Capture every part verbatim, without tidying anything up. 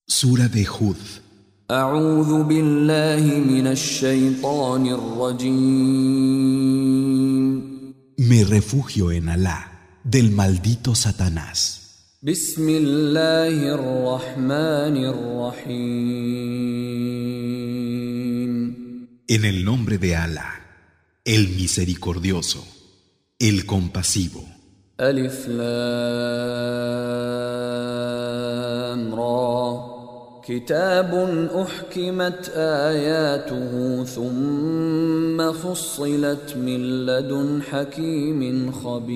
Sura de Hud. أعوذ بالله من الشيطان الرجيم. Me refugio en Alá, del maldito Satanás. بسم الله الرحمن الرحيم. En el nombre de Alá, el misericordioso, el compasivo. ألف لام را كتاب أحكمت آياته ثم فصلت من لدن حكيم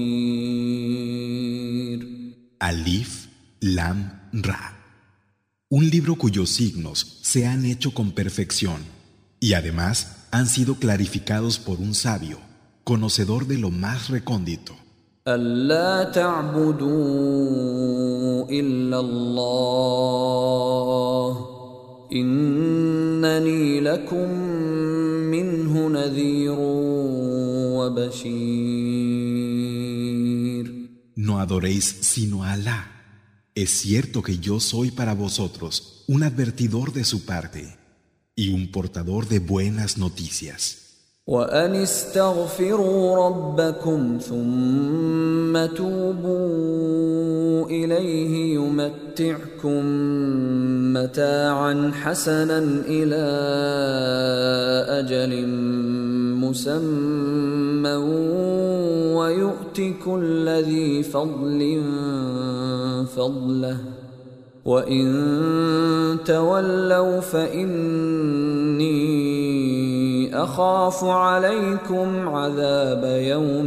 خبير. Alif, Lam, Ra. Un libro cuyos signos se han hecho con perfección y además han sido clarificados por un sabio, conocedor de lo más recóndito. ألا تعبدوا إلا الله إنني لكم منه نذير وبشير. No adoréis sino a Alá. Es cierto que yo soy para vosotros un advertidor de su parte y un portador de buenas noticias. وأن استغفروا ربكم ثم توبوا إليه يمتعكم متاعا حسنا إلى أجل مسمى ويؤت كل ذي فضل فضله وإن تولوا فإني أخاف عليكم عذاب يوم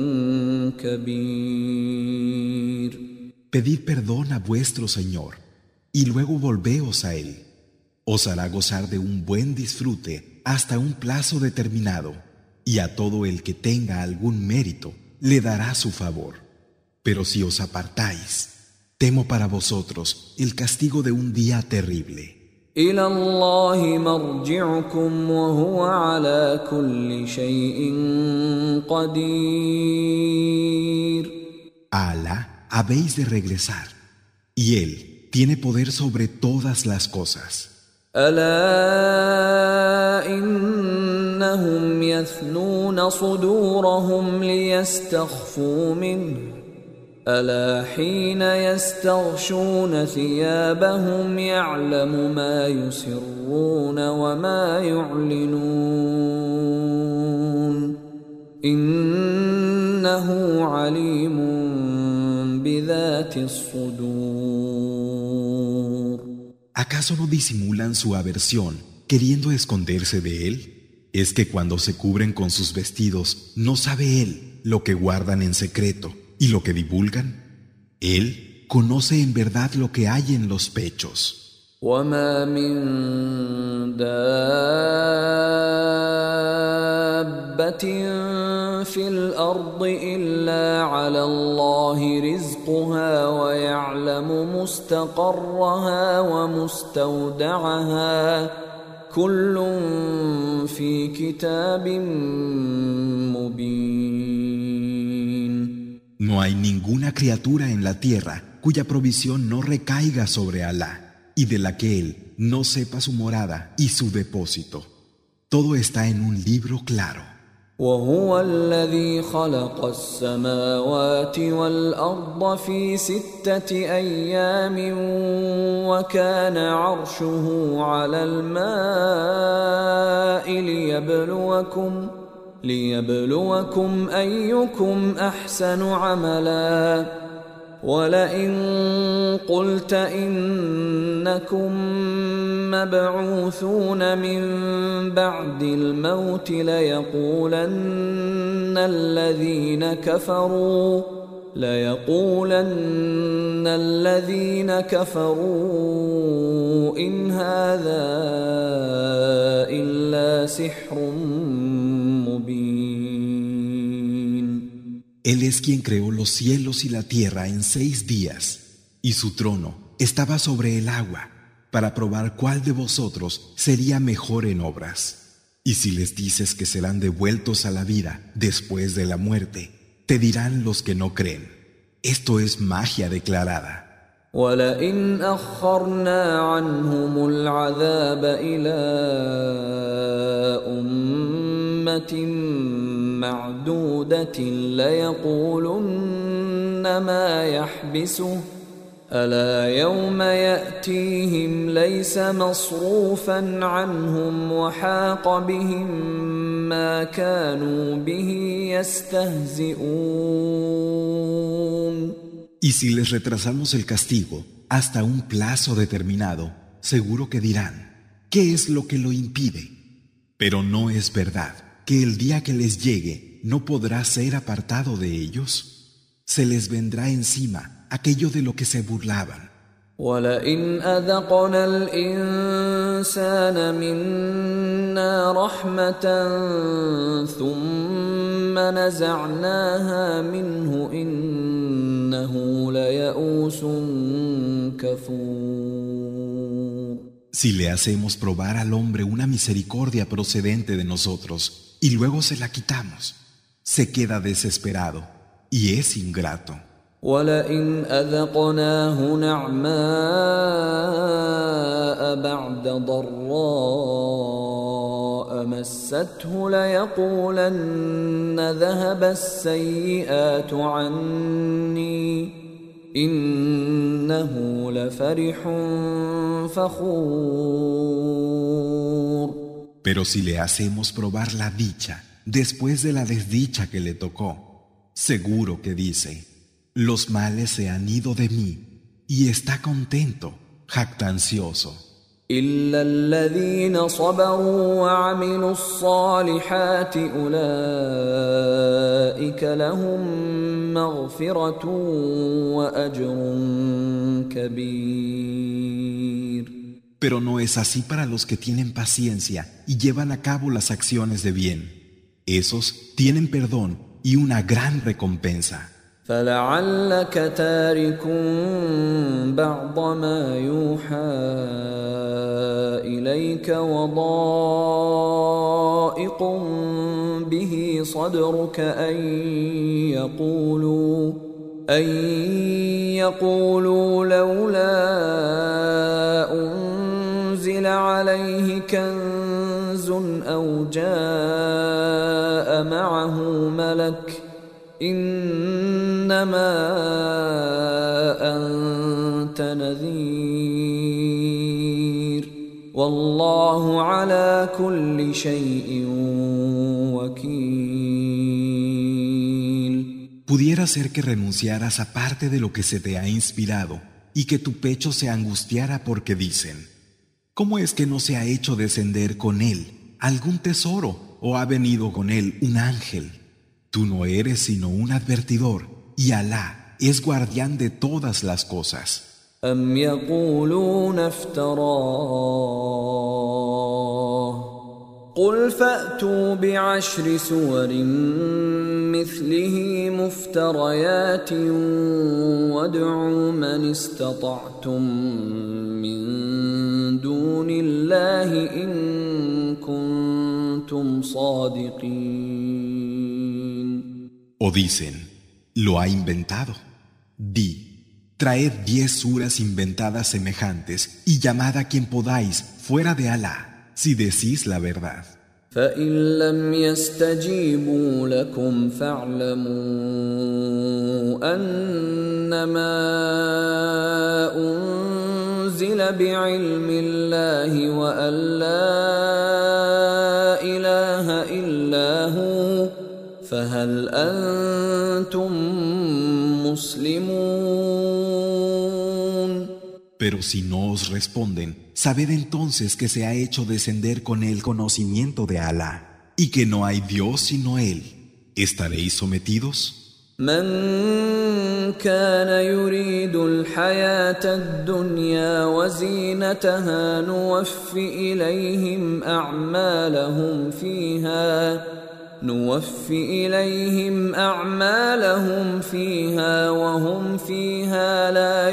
كبير. Pedid perdón a vuestro Señor y luego volveos a Él. Os hará gozar de un buen disfrute hasta un plazo determinado, y a todo el que tenga algún mérito le dará su favor. Pero si os apartáis, temo para vosotros el castigo de un día terrible. إلى الله مرجعكم وهو على كل شيء قدير. A Alá habéis de regresar, y Él tiene poder sobre todas las cosas. ألا إنهم يثنون صدورهم ليستخفوا منه ألا حين يستغشون ثيابهم يعلم ما يسرون وما يعلنون إنه عليم بذات الصدور. ¿Acaso no disimulan su aversión queriendo esconderse de Él? Es que cuando se cubren con sus vestidos, ¿no sabe Él lo que guardan en secreto y lo que divulgan? Él conoce en verdad lo que hay en los pechos. وما من دابة في الأرض إلا على الله رزقها ويعلم مستقرها ومستودعها كل في كتاب مبين. No hay ninguna criatura en la tierra cuya provisión no recaiga sobre Alá y de la que Él no sepa su morada y su depósito. Todo está en un libro claro. وهو الذي خلق السماوات والأرض في ستة أيام وكان عرشه على الماء ليبلوكم ليبلوكم أيكم أحسن عملا ولئن قلت إنكم مبعوثون من بعد الموت ليقولن الذين كفروا ليقولن الذين كفروا إن هذا إلا سحر مبين. Él es quien creó los cielos y la tierra en seis días, y su trono estaba sobre el agua, para probar cuál de vosotros sería mejor en obras. Y si les dices que serán devueltos a la vida después de la muerte, te dirán los que no creen: esto es magia declarada. ولئن أخرنا عنهم العذاب إلى أمة معدودة ليقولن ما يحبسه ألا يوم يأتيهم ليس مصروفا عنهم وحاق بهم ما كانوا به يستهزئون. Y si les retrasamos el castigo hasta un plazo determinado, seguro que dirán, ¿qué es lo que lo impide? Pero no es verdad que el día que les llegue no podrá ser apartado de ellos. Se les vendrá encima aquello de lo que se burlaban. ولئن أذقنا الإنسان منا رحمة ثم نزعناها منه إنه ليئوس كفور. Si le hacemos probar al hombre una misericordia procedente de nosotros y luego se la quitamos, se queda desesperado y es ingrato. ولئن أذقناه نعماء بعد ضراء مسته ليقولن ذهب السيئات عني إنه لفرح فخور. Pero si le hacemos probar la dicha después de la desdicha que le tocó, seguro que dice: los males se han ido de mí, y está contento, jactancioso. إلا الذين صبروا وعملوا الصالحات أولئك لهم مغفرة وأجر كبير. Pero no es así para los que tienen paciencia y llevan a cabo las acciones de bien. Esos tienen perdón y una gran recompensa. فلعلك تارك بعض ما يوحى إليك وضائق به صدرك أن يقولوا أن يقولوا لولا أنزل عليه كنز أو جاء معه ملك إنما أنت نذير والله على كل شيء وكيل. Pudiera ser que renunciaras a parte de lo que se te ha inspirado y que tu pecho se angustiara porque dicen: ¿cómo es que no se ha hecho descender con él algún tesoro o ha venido con él un ángel? Tú no eres sino un advertidor, y Alá es guardián de todas las cosas. أم يقولون افتراه قل فأتوا بعشر سور مثله مفتريات وادعوا من استطعتم من دون الله إن كنتم صادقين. O dicen, lo ha inventado. Di, traed diez suras inventadas semejantes y llamad a quien podáis fuera de Alá, si decís la verdad. فإن لم يستجيبوا لكم فاعلموا أنما أنزل بعلم الله وأن لا إله إلا هو فهل أنتم مسلمون. Pero si no os responden, sabed entonces que se ha hecho descender con el conocimiento de Alá y que no hay Dios sino Él. ¿Estaréis sometidos? من كان يريد الحياة الدنيا وزينتها نوفي إليهم أعمالهم فيها نوفي إليهم أعمالهم فيها وهم فيها لا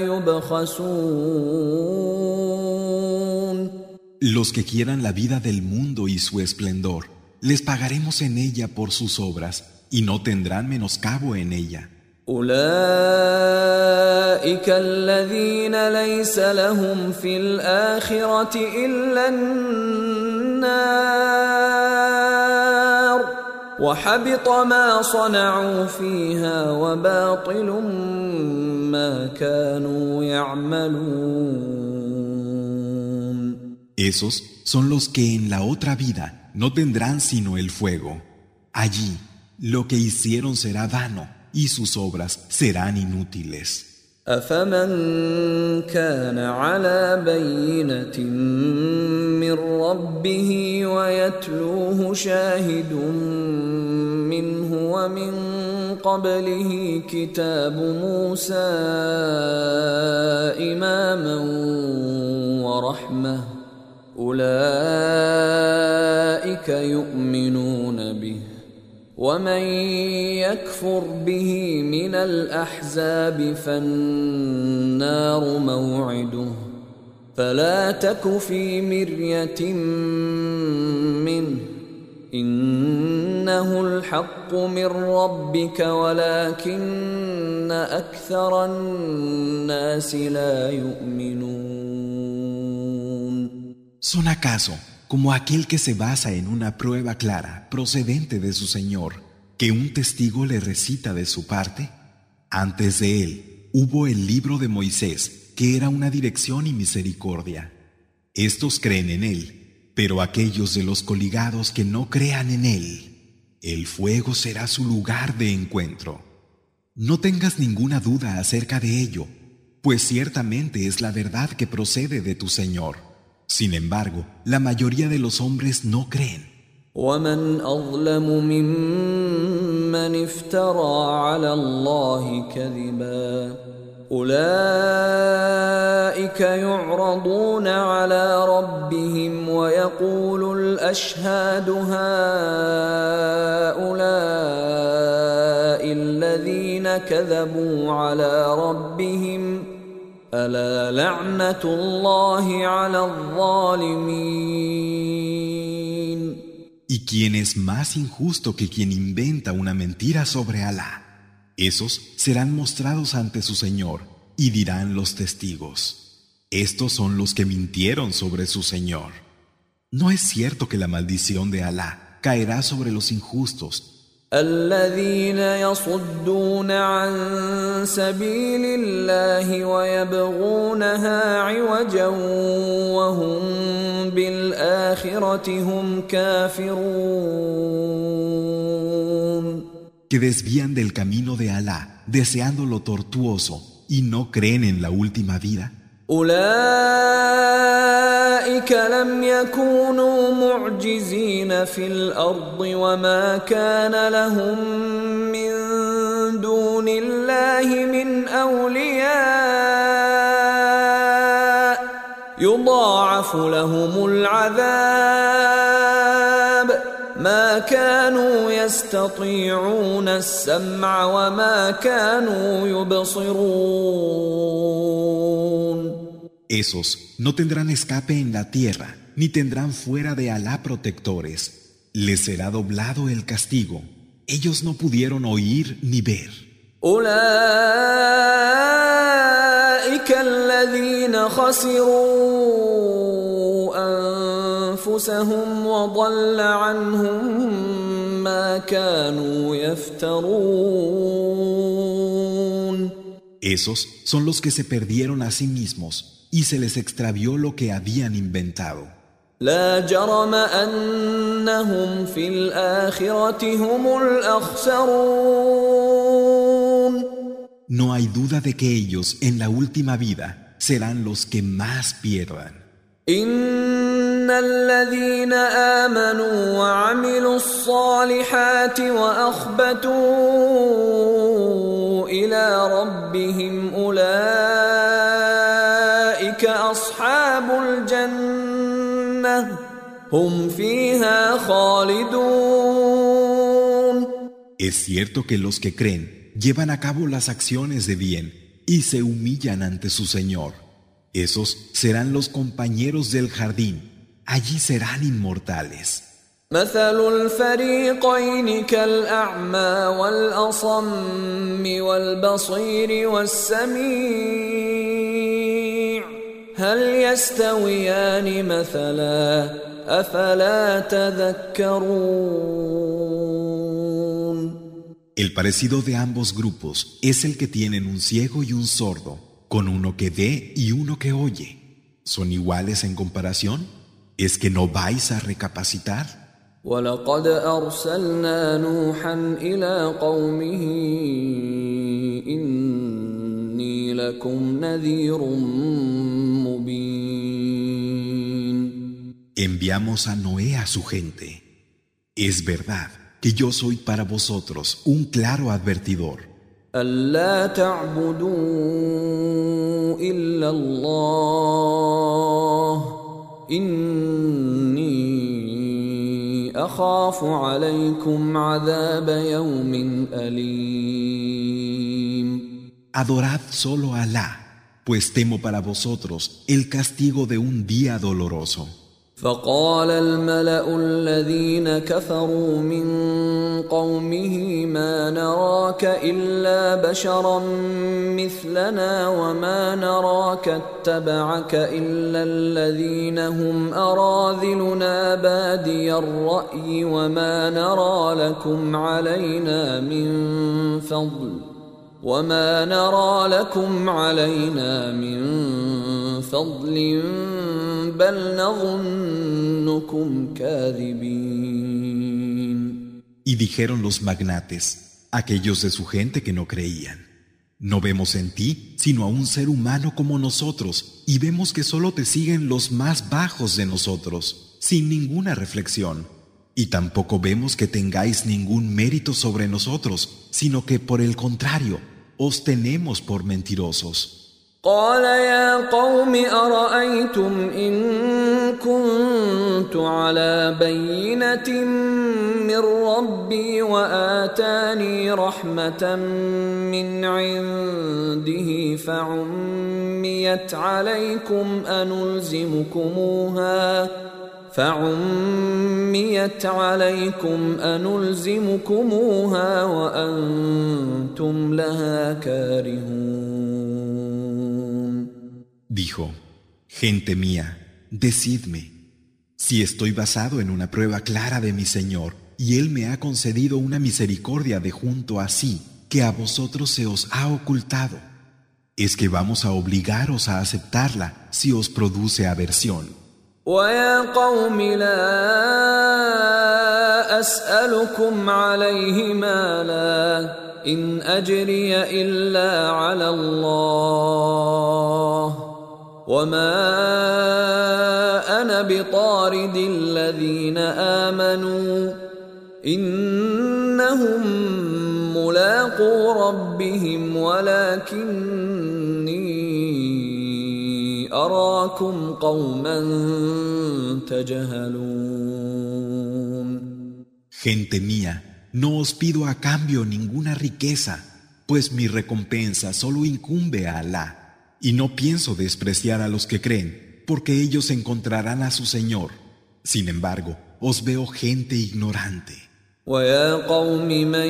يبخسون. Los que quieran la vida del mundo y su esplendor, les pagaremos en ella por sus obras y no tendrán menoscabo en ella. أولئك الذين ليس لهم في الآخرة إلا النار وحبط ما صنعوا فيها وباطل ما كانوا يعملون. Esos son los que en la otra vida no tendrán sino el fuego. Allí lo que hicieron será vano y sus obras serán inútiles. أفمن كان على بينة من ربه ويتلوه شاهد منه ومن قبله كتاب موسى إماما ورحمة أولئك يؤمنون به ومن يكفر به من الأحزاب فالنار موعده فلا تك في مرية منه إنه الحق من ربك ولكن أكثر الناس لا يؤمنون. ¿Son acaso como aquel que se basa en una prueba clara procedente de su Señor, que un testigo le recita de su parte? Antes de él hubo el libro de Moisés, que era una dirección y misericordia. Estos creen en él, pero aquellos de los coligados que no crean en él, el fuego será su lugar de encuentro. No tengas ninguna duda acerca de ello, pues ciertamente es la verdad que procede de tu Señor. Sin embargo, la mayoría de los hombres no creen. ومن أظلم ممن افترى على الله كذبا أولئك يعرضون على ربهم ويقول الأشهاد هؤلاء الذين كذبوا على ربهم ألا لعنة الله على الظالمين. ¿Y quién es más injusto que quien inventa una mentira sobre Alá? Esos serán mostrados ante su Señor y dirán los testigos: estos son los que mintieron sobre su Señor. ¿No es cierto que la maldición de Alá caerá sobre los injustos? الذين يصدون عن سبيل الله ويبغونها عوجا وهم بالآخرة هم كافرون. Que desvían del camino de Alá deseando lo tortuoso y no creen en la última vida. أولئك لم يكونوا معجزين في الأرض وما كان لهم من دون الله من أولياء يضاعف لهم العذاب ما كانوا يستطيعون السمع وما كانوا يبصرون. Esos no tendrán escape en la tierra, ni tendrán fuera de Alá protectores. Les será doblado el castigo. Ellos no pudieron oír ni ver. أولئك الذين خسروا أنفسهم وضل عنهم ما كانوا يفترون. Esos son los que se perdieron a sí mismos y se les extravió lo que habían inventado. لا جرم أنهم في الآخرة هم الأخسرون. No hay duda de que ellos en la última vida serán los que más pierdan. إن الذين آمنوا وعملوا الصالحات وأخبتوا إلى ربهم أولئك أصحاب الجنة هم فيها خالدون. Es cierto que los que creen llevan a cabo las acciones de bien y se humillan ante su Señor. Esos serán los compañeros del jardín. Allí serán inmortales. مثل الفريقين كالأعمى والأصم والبصير والسميع هل يستويان مثلا أفلا تذكرون. El parecido de ambos grupos es el que tienen un ciego y un sordo, con uno que ve y uno que oye. ¿Son iguales en comparación? ¿Es que no vais a recapacitar? وَلَقَدْ أَرْسَلْنَا نُوحًا إِلَىٰ قَوْمِهِ إِنِّي لَكُمْ نَذِيرٌ مُّبِينٌ. Enviamos a Noé a su gente. Es verdad que yo soy para vosotros un claro advertidor. أَلَّا تَعْبُدُوا إِلَّا اللَّهَ إِنِّي أخاف عليكم عذاب يوم أليم. Adorad solo a Alá, pues temo para vosotros el castigo de un día doloroso. فقال الملأ الذين كفروا من قومه ما نراك إلا بشرا مثلنا وما نراك اتبعك إلا الذين هم أراذلنا بادي الرأي وما نرى لكم علينا من فضل وما نرى لكم علينا من فضل بل نظنكم كاذبين. Y dijeron los magnates, aquellos de su gente que no creían: No vemos en ti sino a un ser humano como nosotros, y vemos que solo te siguen los más bajos de nosotros, sin ninguna reflexión. Y tampoco vemos que tengáis ningún mérito sobre nosotros, sino que por el contrario, os tenemos por mentirosos. قال يا قوم أرأيتم إن كنت على بينة من ربي وآتاني رحمة من عنده فعميت عليكم أنلزمكموها فعميت عليكم أنلزمكموها وأنتم لها كارهون. Dijo: Gente mía, decidme, si estoy basado en una prueba clara de mi Señor, y Él me ha concedido una misericordia de junto a sí, que a vosotros se os ha ocultado, ¿es que vamos a obligaros a aceptarla si os produce aversión? وَيَا قَوْمِ لَا أَسْأَلُكُمْ عَلَيْهِ مَالًا إِنْ أَجْرِيَ إِلَّا عَلَى اللَّهِ وَمَا أَنَا بِطَارِدِ الَّذِينَ آمَنُوا إِنَّهُمْ مُلَاقُو رَبِّهِمْ وَلَكِنِّي أَرَاكُمْ قَوْمًا تَجْهَلُونَ. Gente mía, no os pido a cambio ninguna riqueza, pues mi recompensa solo incumbe a Alá. Y no pienso despreciar a los que creen, porque ellos encontrarán a su Señor. Sin embargo, os veo gente ignorante. وَيَا قَوْمِ مَنْ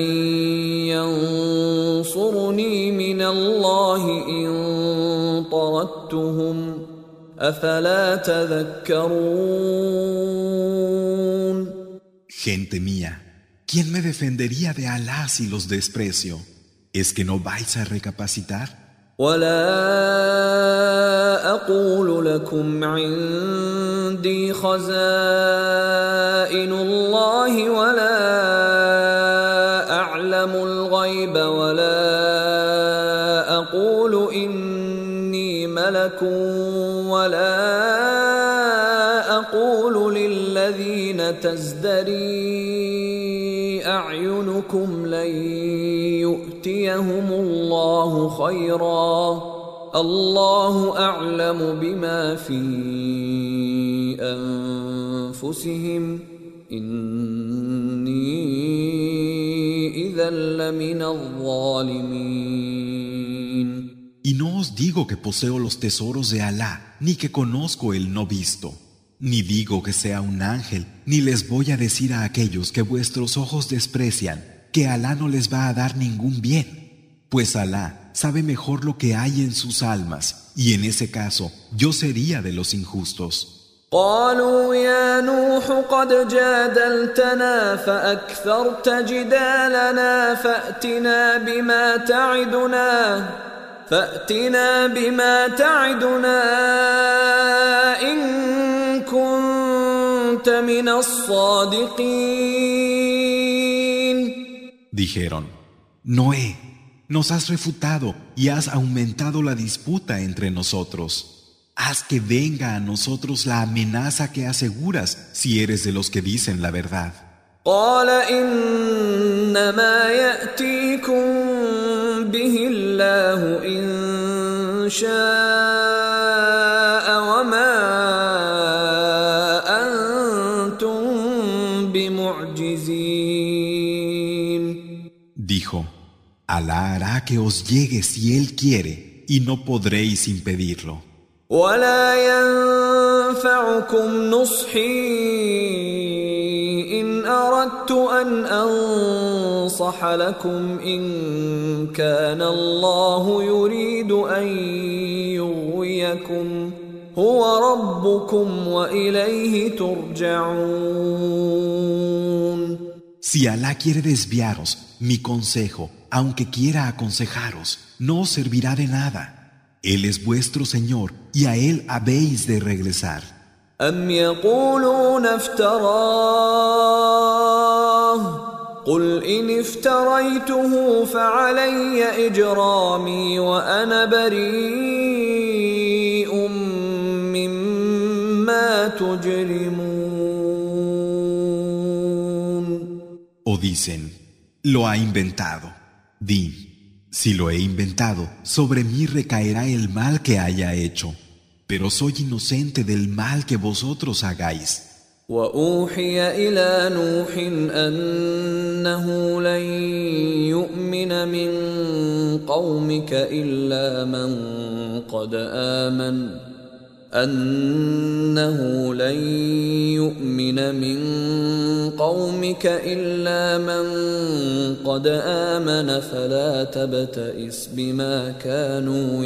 يَنْصُرُنِي مِنَ اللَّهِ إِنْ طَرَدتُّهُمْ أَفَلَا تَذَكَّرُونَ. Gente mía, ¿quién me defendería de Alá si los desprecio? ¿Es que no vais a recapacitar? ولا أقول لكم عندي خزائن الله ولا أعلم الغيب ولا أقول إني ملك ولا أقول للذين تزدري أعينكم لن يؤتيهم الله خيرا الله أعلم بما في أنفسهم إني إذا لمن الظالمين. Y no os digo que poseo los tesoros de Alá, ni que conozco el no visto. Ni digo que sea un ángel, ni les voy a decir a aquellos que vuestros ojos desprecian que Alá no les va a dar ningún bien, pues Alá sabe mejor lo que hay en sus almas, y en ese caso yo sería de los injustos. قالوا يا نوح قد جادلتنا فأكثرت جدالنا فأتنا بما تعدنا فأتنا بما تعدنا إن كنت من الصادقين. Dijeron: Noé, nos has refutado y has aumentado la disputa entre nosotros. Haz que venga a nosotros la amenaza que aseguras si eres de los que dicen la verdad. قال إنما يأتيكم به الله إن شاء وما أنتم بمعجزين. Dijo: Alá hará que os llegue si Él quiere, y no podréis impedirlo. ولا ينفعكم نصحي إن أردت أن أنصح لكم إن كان الله يريد أن يغويكم هو ربكم وإليه ترجعون. Si Alá quiere desviaros, mi consejo, aunque quiera aconsejaros, no os servirá de nada. Él es vuestro Señor y a Él habéis de regresar. أم يقولون افتراه قل إن افتريته فعلي إجرامي وأنا بريء مما تجرمون. O dicen: lo ha inventado. Di: si lo he inventado, sobre mí recaerá el mal que haya hecho, pero soy inocente del mal que vosotros hagáis. وأوحي إلى نوح أنه لن يؤمن من قومك إلا من قد آمن أنه لن يؤمن من قومك إلا من قد آمن فلا تبتئس بما كانوا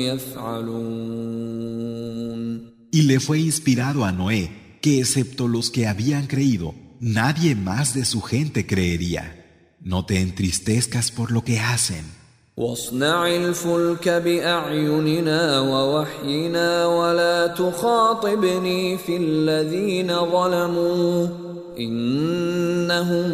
يفعلون. Y le fue inspirado a Noé que excepto los que habían creído, nadie más de su gente creería. No te entristezcas por lo que hacen. واصنع الفلك بأعيننا ووحينا ولا تخاطبني في الذين ظلموا إنهم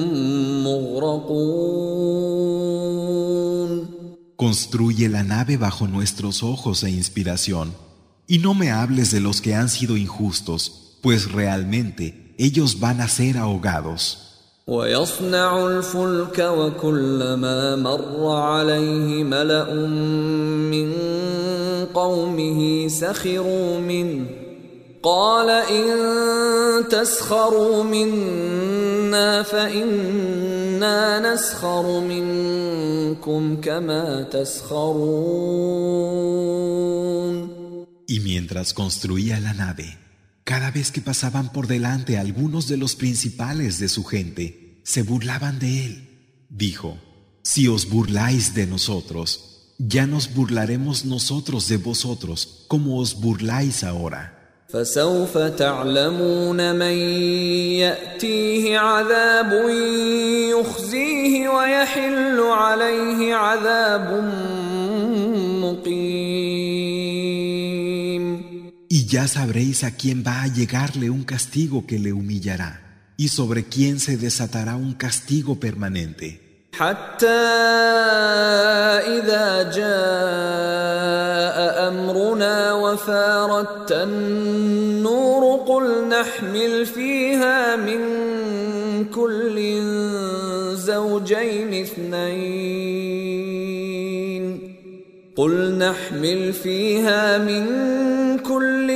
مغرقون. Construye la nave bajo nuestros ojos e inspiración, y no me hables de los que han sido injustos, pues realmente ellos van a ser ahogados. ويصنع الفلك وكلما مر عليه ملأ من قومه سخروا منه قال إن تسخروا منا فإنا نسخر منكم كما تسخرون. Y mientras construía la nave, cada vez que pasaban por delante algunos de los principales de su gente, se burlaban de él. Dijo: si os burláis de nosotros, ya nos burlaremos nosotros de vosotros, como os burláis ahora. فسوف تعلمون من يأتيه عذاب يخزيه ويحل عليه عذاب مقيم. Y ya sabréis a quién va a llegarle un castigo que le humillará, y sobre quién se desatará un castigo permanente. حتى إذا جاء أمرنا وفارت النور قل نحمل فيها من كل زوجين اثنين قل نحمل فيها من كل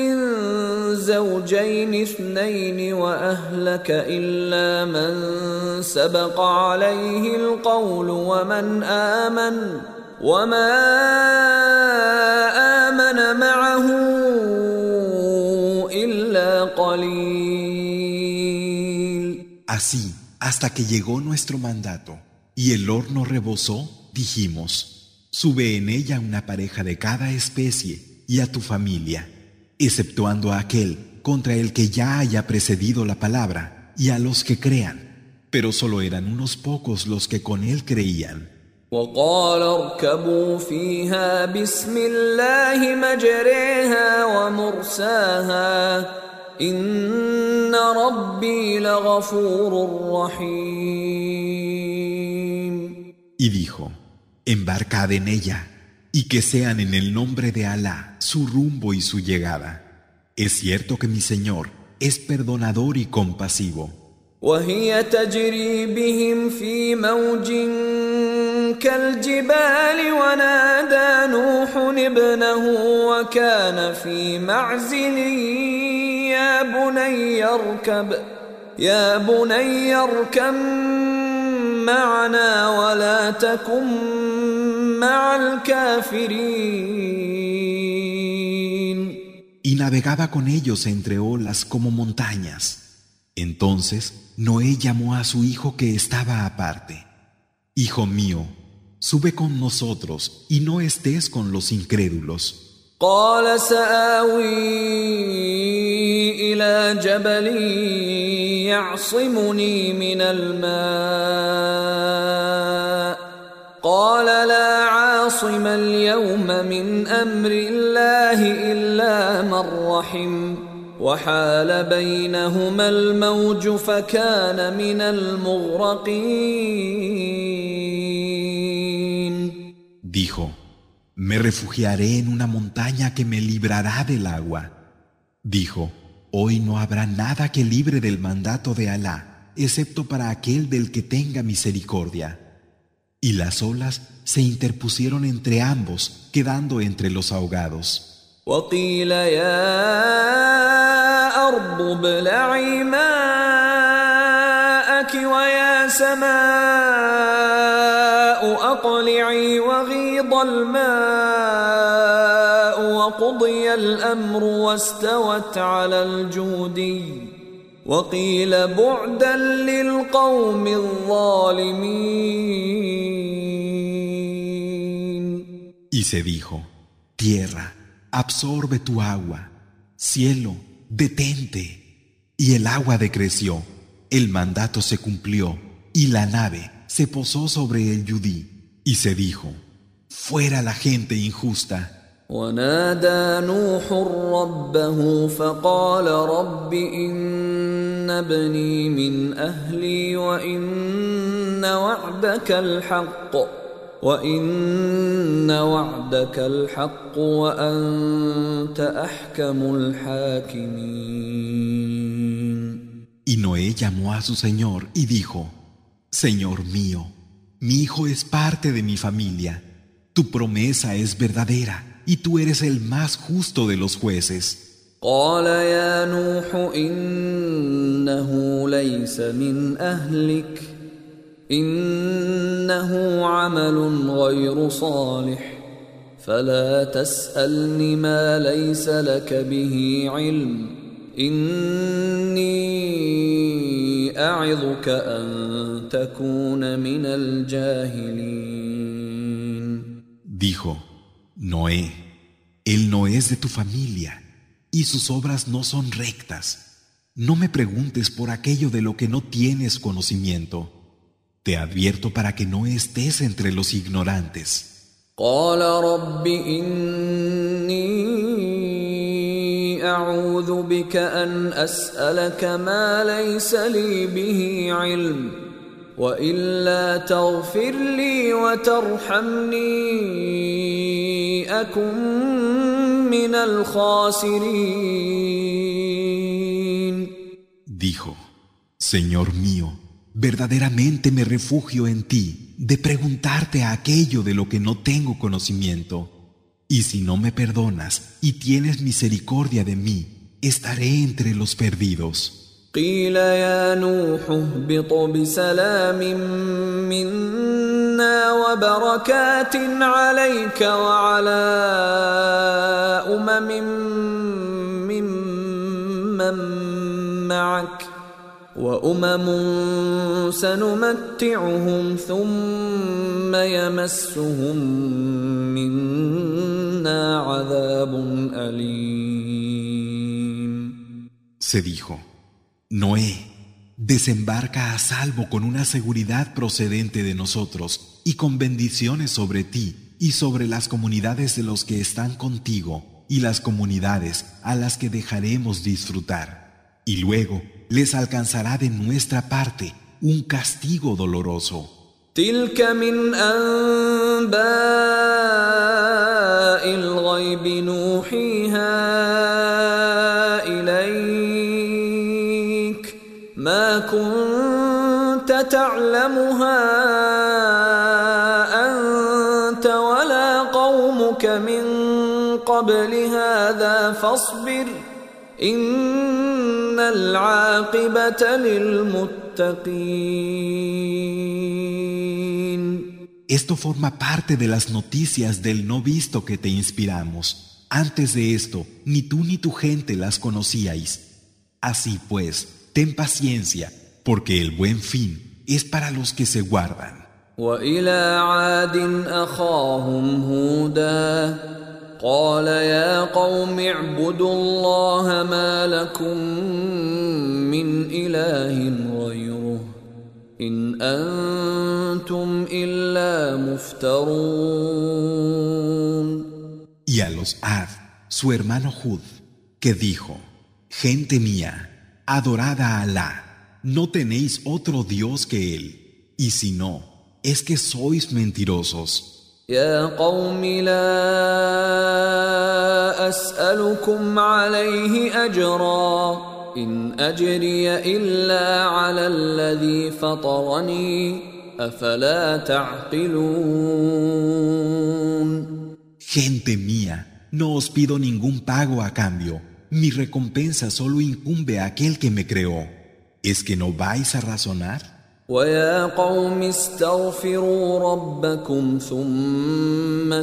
زوجين اثنين وأهلك إلا من سبق عليه القول ومن آمن وما آمن معه إلا قليل. Así, hasta que llegó nuestro mandato y el horno rebosó, dijimos: sube en ella una pareja de cada especie y a tu familia, exceptuando a aquel contra el que ya haya precedido la palabra, y a los que crean, pero solo eran unos pocos los que con él creían. وقال اركبوا فيها بسم الله مجريها ومرساها إن ربي لغفور رحيم. Y dijo: embarcad en ella, y que sean en el nombre de Alá su rumbo y su llegada. Es cierto que mi Señor es perdonador y compasivo. وهي تجري بهم في موج كالجبال ونادى نوح ابنه وكان في معزل يا بني اركب يا بني اركب معنا ولا تكن مع الكافرين. Y navegaba con ellos entre olas como montañas. Entonces Noé llamó a su hijo que estaba aparte: Hijo mío, sube con nosotros y no estés con los incrédulos. قال سآوي إلى جبل يعصمني من الماء قال لا عاصم اليوم من أمر الله إلا من رحم وحال بينهما الموج فكان من المغرقين. Dijo: me refugiaré en una montaña que me librará del agua. Dijo: hoy no habrá nada que libre del mandato de Alá, excepto para aquel del que tenga misericordia. Y las olas se interpusieron entre ambos, quedando entre los ahogados. وقيل يا أرض ابلعي ماءك ويا سماء أقلعي وغيض الماء وقضي الأمر واستوت على الجودي وقيل بعدا للقوم الظالمين. Y se dijo: tierra, absorbe tu agua; cielo, detente. Y el agua decreció, el mandato se cumplió, y la nave se posó sobre el Yudí. Y se dijo: fuera la gente injusta. ونادى نوح ربه فقال رب إن ابني من أهلي وإن وعدك الحق وإن وعدك الحق وأنت أحكم الحاكمين. Y Noé llamó a su Señor y dijo: Señor mío, mi hijo es parte de mi familia. Tu promesa es verdadera y tú eres el más justo de los jueces. قال يا نوح إنه ليس من أهلك إنه عمل غير صالح فلا تسألني ما ليس لك به علم إني أعظك أن تكون من الجاهلين. Dijo: Noé, él no es de tu familia y sus obras no son rectas. No me preguntes por aquello de lo que no tienes conocimiento. Te advierto para que no estés entre los ignorantes. قال رب إني أعوذ بك أن أسألك ما ليس لي به علم وإلا تغفر لي وترحمني أكن من الخاسرين. Dijo: Señor mío, verdaderamente me refugio en ti de preguntarte aquello de lo que no tengo conocimiento. Y si no me perdonas y tienes misericordia de mí, estaré entre los perdidos. قيل يا نوح اهبط بسلام منا وبركات عليك وعلى أمم ممن أمما معك وأمم سنمتعهم ثم يمسهم منا عذاب أليم. Se dijo: Noé, desembarca a salvo con una seguridad procedente de nosotros y con bendiciones sobre ti y sobre las comunidades de los que están contigo y las comunidades a las que dejaremos disfrutar. Y luego les alcanzará de nuestra parte un castigo doloroso. تلك من أنباء الغيب نوحيها إليك ما كنت تعلمها أنت ولا قومك من قبل هذا فاصبر إن العاقبة للمتقين. Esto forma parte de las noticias del no visto que te inspiramos. Antes de esto, ni tú ni tu gente las conocíais. Así pues, ten paciencia, porque el buen fin es para los que se guardan. وإلى عاد أخاهم هودا قال يا قوم اعبدوا الله ما لكم من إله غيره إن أنتم إلا مفترون. Y a los Ad, su hermano Hud, que dijo: Gente mía, adorad a Alá, no tenéis otro Dios que Él, y si no, es que sois mentirosos. يا قوم لا أسألكم عليه أجرا إن أجري إلا على الذي فطرني أفلا تعقلون. Gente mía, no os pido ningún pago a cambio. Mi recompensa solo incumbe a aquel que me creó. ¿Es que no vais a razonar? ويا قوم استغفروا ربكم ثم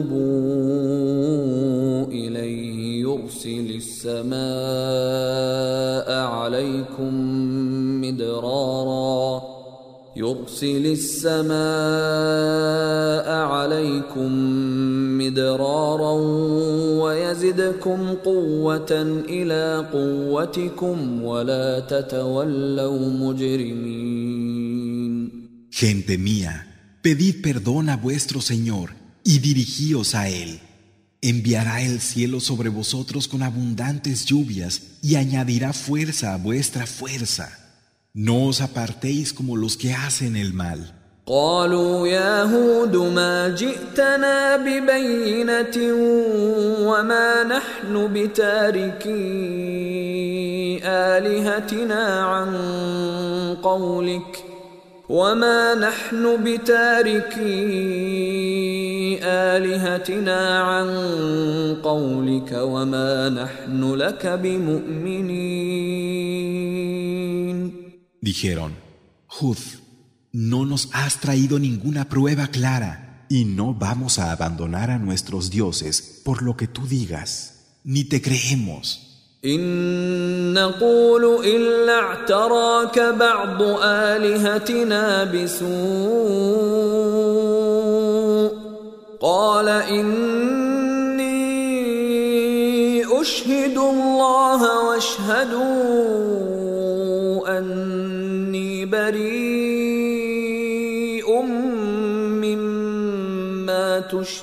توبوا إليه يرسل السماء عليكم مدرارا يرسل السماء عليكم مدرارا ويزدكم قوة إلى قوتكم ولا تتولوا مجرمين. Gente mía, pedid perdón a vuestro Señor y dirigíos a Él. Enviará el cielo sobre vosotros con abundantes lluvias y añadirá fuerza a vuestra fuerza. No os apartéis como los que hacen el mal. قالوا يا هود ما جئتنا ببينة وما نحن بتاركي آلهتنا عن قولك وما نحن بتاركي آلهتنا عن قولك وما نحن لك بمؤمنين. Dijeron: Hud, no nos has traído ninguna prueba clara y no vamos a abandonar a nuestros dioses por lo que tú digas, ni te creemos. إن نقول إلا اعتراك بعض آلهتنا بسوء قال إني أشهد الله واشهدوا أني بريء مما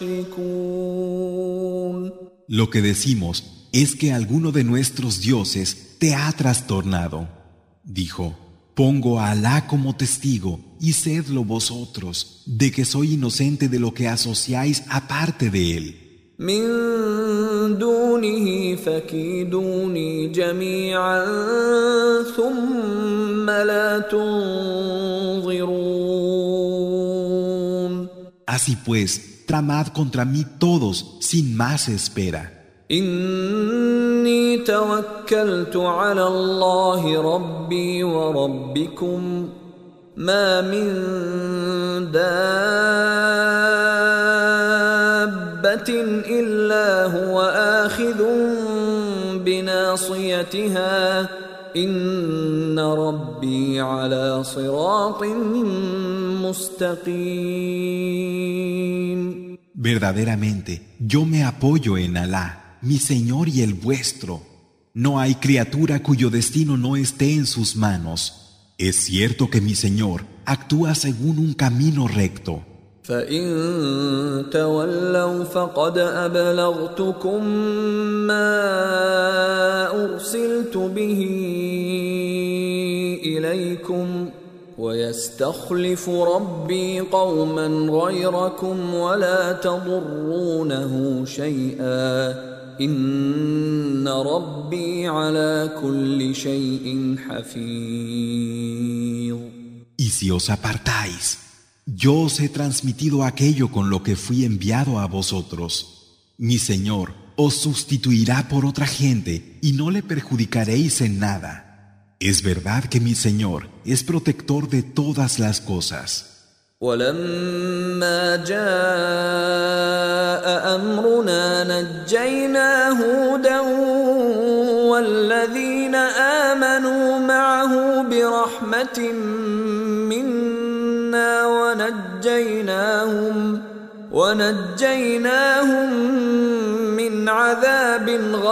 تشركون. Lo que decimos es que alguno de nuestros dioses te ha trastornado. Dijo: Pongo a Alá como testigo y sedlo vosotros de que soy inocente de lo que asociáis aparte de él. من دونه فكيدوني جميعا ثم لا تنظرون. Así pues, tramad contra mí todos sin más espera. إني توكلت على الله ربي وربكم ما من دابة إلا هو آخذ بناصيتها إن ربي على صراط مستقيم. Verdaderamente, yo me apoyo en Alá, mi Señor y el vuestro. No hay criatura cuyo destino no esté en sus manos. Es cierto que mi Señor actúa según un camino recto. فإن تولوا فقد أبلغتكم ما أرسلت به إليكم ويستخلف ربي قوما غيركم ولا تضرونه شيئا إن ربي على كل شيء حفيظ. Y si os apartáis, yo os he transmitido aquello con lo que fui enviado a vosotros. Mi Señor os sustituirá por otra gente y no le perjudicaréis en nada. Es verdad que mi Señor es protector de todas las cosas. ولما جاء أمرنا نجينا هودا والذين آمنوا معه برحمة منا ونجيناهم ونجيناهم من عذاب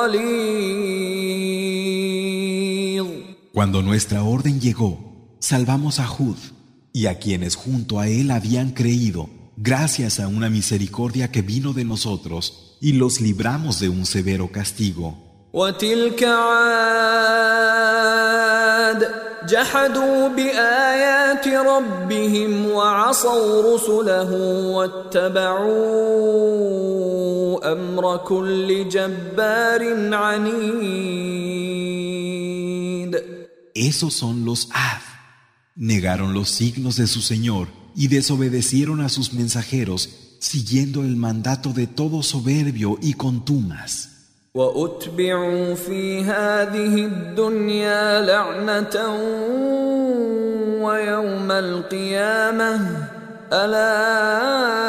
غليظ. Cuando nuestra orden llegó, salvamos a Hud y a quienes junto a él habían creído, gracias a una misericordia que vino de nosotros, y los libramos de un severo castigo. وتلك عاد جحدوا بآيات ربهم وعصوا رسله واتبعوا أمر كل جبار عنيد. Esos son los Ad. Negaron los signos de su Señor y desobedecieron a sus mensajeros, siguiendo el mandato de todo soberbio y contumas. وَأُتْبِعُوا فِي هَذِهِ الدُّنْيَا لَعْنَةً وَيَوْمَ الْقِيَامَةِ أَلَا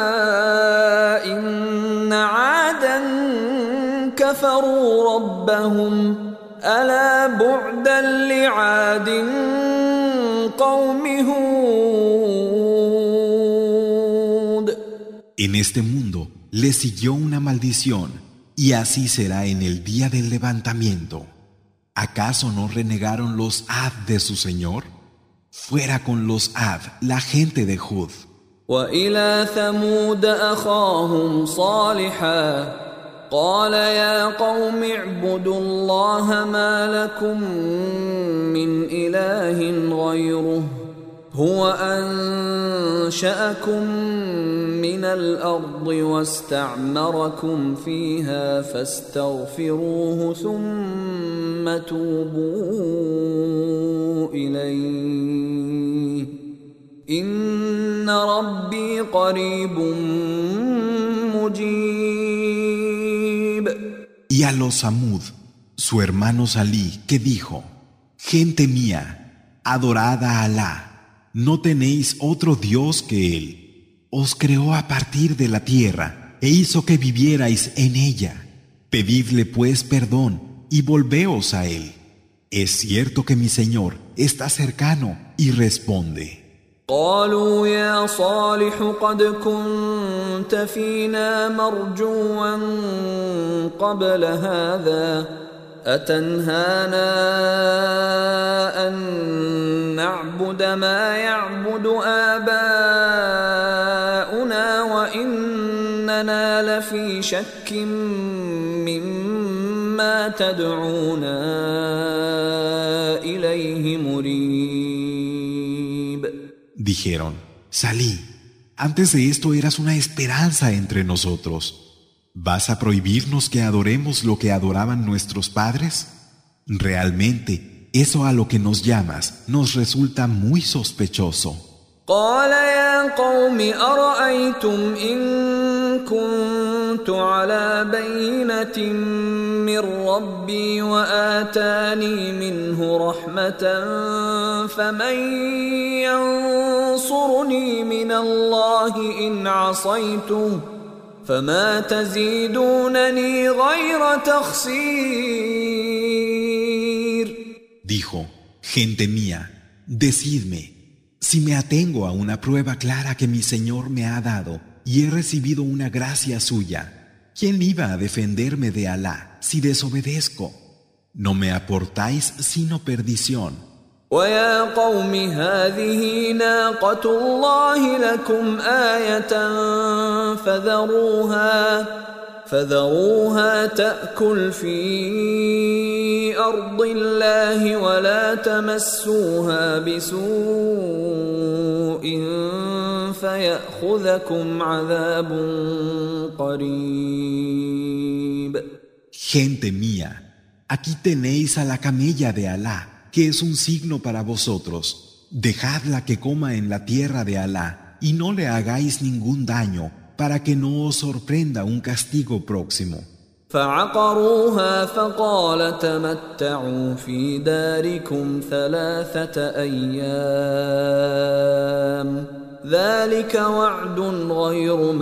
إِنَّ عَادًا كَفَرُوا رَبَّهُمْ أَلَا بُعْدًا لِعَادٍ قَوْمِ هُودٍ. En este mundo le siguió una maldición. Y así será en el día del levantamiento. ¿Acaso no renegaron los Ad de su Señor? Fuera con los Ad, la gente de Hud. وَإِلَى ثَمُودَ أَخَاهُمْ صَالِحًا قَالَ يَا قَوْمِ اعْبُدُوا اللَّهَ مَا لَكُمْ مِنْ إِلَٰهٍ غَيْرُهُ هُوَ أَنشَأَكُم مِّنَ الْأَرْضِ وَاسْتَعْمَرَكُمْ فِيهَا فَاسْتَغْفِرُوهُ ثُمَّ تُوبُوا إِلَيْهِ إِنَّ رَبِّي قَرِيبٌ مُّجِيبٌ. Y a los Samud, su hermano Salí, que dijo: Gente mía, adorad a Alá. No tenéis otro Dios que Él. Os creó a partir de la tierra e hizo que vivierais en ella. Pedidle pues perdón y volveos a Él. Es cierto que mi Señor está cercano y responde. قالوا يا صالح قد كنت فينا مرجوا قبل هذا أتنهانا أن نعبد ما يعبد آباؤنا وإننا لفي شك مما تدعونا إليه مريب. Dijeron: Salí, antes de esto eras una esperanza entre nosotros. ¿Vas a prohibirnos que adoremos lo que adoraban nuestros padres? Realmente, eso a lo que nos llamas nos resulta muy sospechoso. قال يا قوم أرأيتم إن كنت على بينة من ربي وآتاني منه رحمة فمن ينصرني من الله إن عصيته فما تزيدونني غير تخسير. Dijo: Gente mía, decidme, si me atengo a una prueba clara que mi Señor me ha dado y he recibido una gracia suya, ¿quién iba a defenderme de Alá si desobedezco? No me aportáis sino perdición. ويا قوم هذه ناقة الله لكم آية فذروها فذروها تأكل في أرض الله ولا تمسوها بسوء فيأخذكم عذاب قريب. Gente mía, aquí tenéis a la camella de Alá, que es un signo para vosotros. Dejadla que coma en la tierra de Alá y no le hagáis ningún daño para que no os sorprenda un castigo próximo. فعقروها فقال تمتعوا في داركم ثلاثة أيام ذلك وعد غير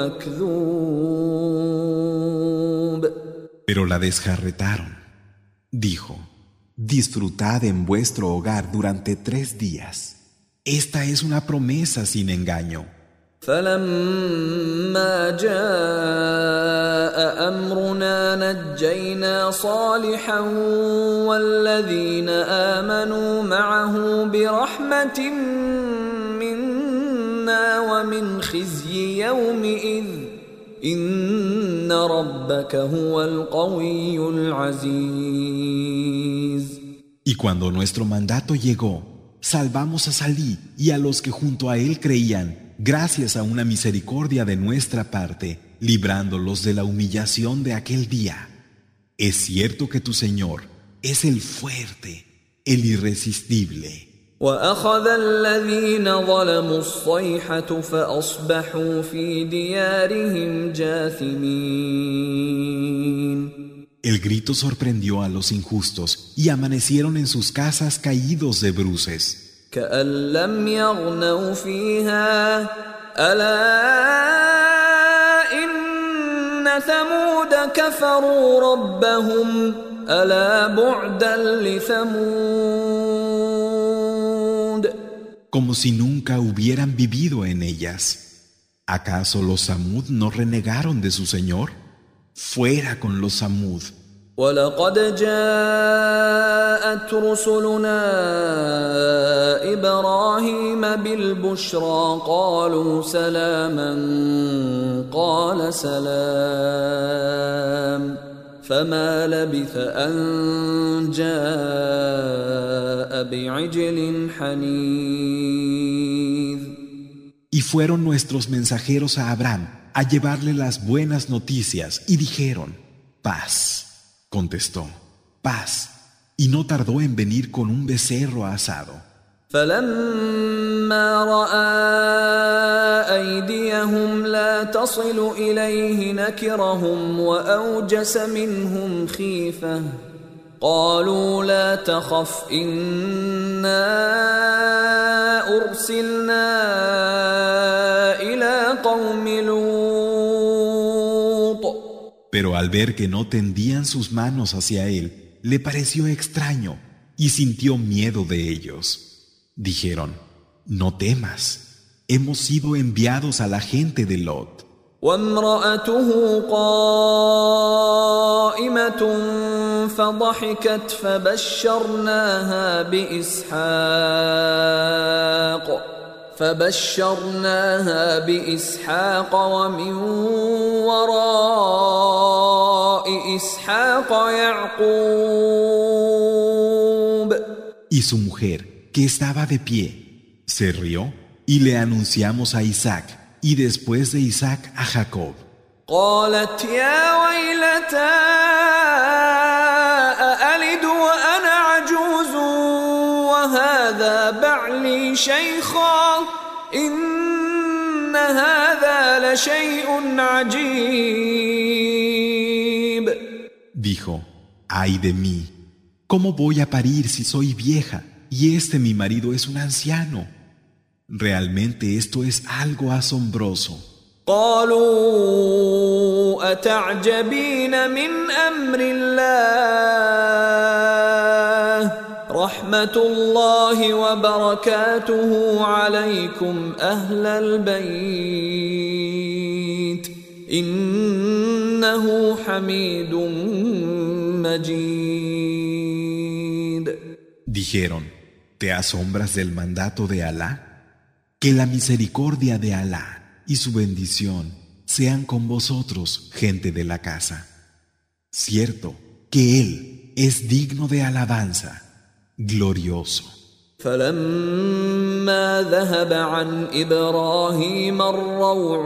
مكذوب. Pero la desjarretaron. Dijo: Disfrutad en vuestro hogar durante tres días. Esta es una promesa sin engaño. فلما جاء أمرنا نجينا صالحا والذين آمنوا معه برحمة منا ومن خزي يومئذ إن ربك هو القوي العزيز. Y cuando nuestro mandato llegó, salvamos a Salí y a los que junto a él creían, gracias a una misericordia de nuestra parte, librándolos de la humillación de aquel día. Es cierto que tu Señor es el fuerte, el irresistible. وأخذ الذين ظلموا الصيحة فأصبحوا في ديارهم جاثمين. El grito sorprendió a los injustos y amanecieron en sus casas caídos de bruces. كأن لم يغنوا فيها ألا إن ثمود كفروا ربهم ألا بعدا لثمود. Como si nunca hubieran vivido en ellas. ¿Acaso los Samud no renegaron de su Señor? Fuera con los Samud. ولقد جاءت رسلنا إبراهيم بالبشرى قالوا سلاما قال سلام فما لبث أن جاء بعجل حنيذ. Y fueron nuestros mensajeros a Abraham a llevarle las buenas noticias y dijeron: paz. Contestó: paz, y no tardó en venir con un becerro asado. فلما رأى أيديهم لا تصل إليه نكرهم وأوجس منهم خيفة قالوا لا تخف إنا أرسلنا إلى قوم لوط. Pero al ver que no tendían sus manos hacia él, le pareció extraño y sintió miedo de ellos. Dijeron: no temas, hemos sido enviados a la gente de Lot. وامرأته قائمة فضحكت فبشرناها بإسحاق فبشرناها بإسحاق ومن وراء إسحاق يعقوب. Y su mujer, que estaba de pie, se rió y le anunciamos a Isaac y después de Isaac a Jacob. قالت يا ويلتى أألد وأنا عجوز وهذا بعلي شيخا إن هذا لشيء عجيب. Dijo: ay de mí, ¿cómo voy a parir si soy vieja y este mi marido es un anciano? Realmente esto es algo asombroso. قالوا أتعجبين من أمر الله رحمة الله وبركاته عليكم أهل البيت إنه حميد مجيد. Dijeron, ¿te asombras del mandato de Alá? Que la misericordia de Alá y su bendición sean con vosotros, gente de la casa. Cierto que Él es digno de alabanza, glorioso. فلما ذهب عن إبراهيم الروع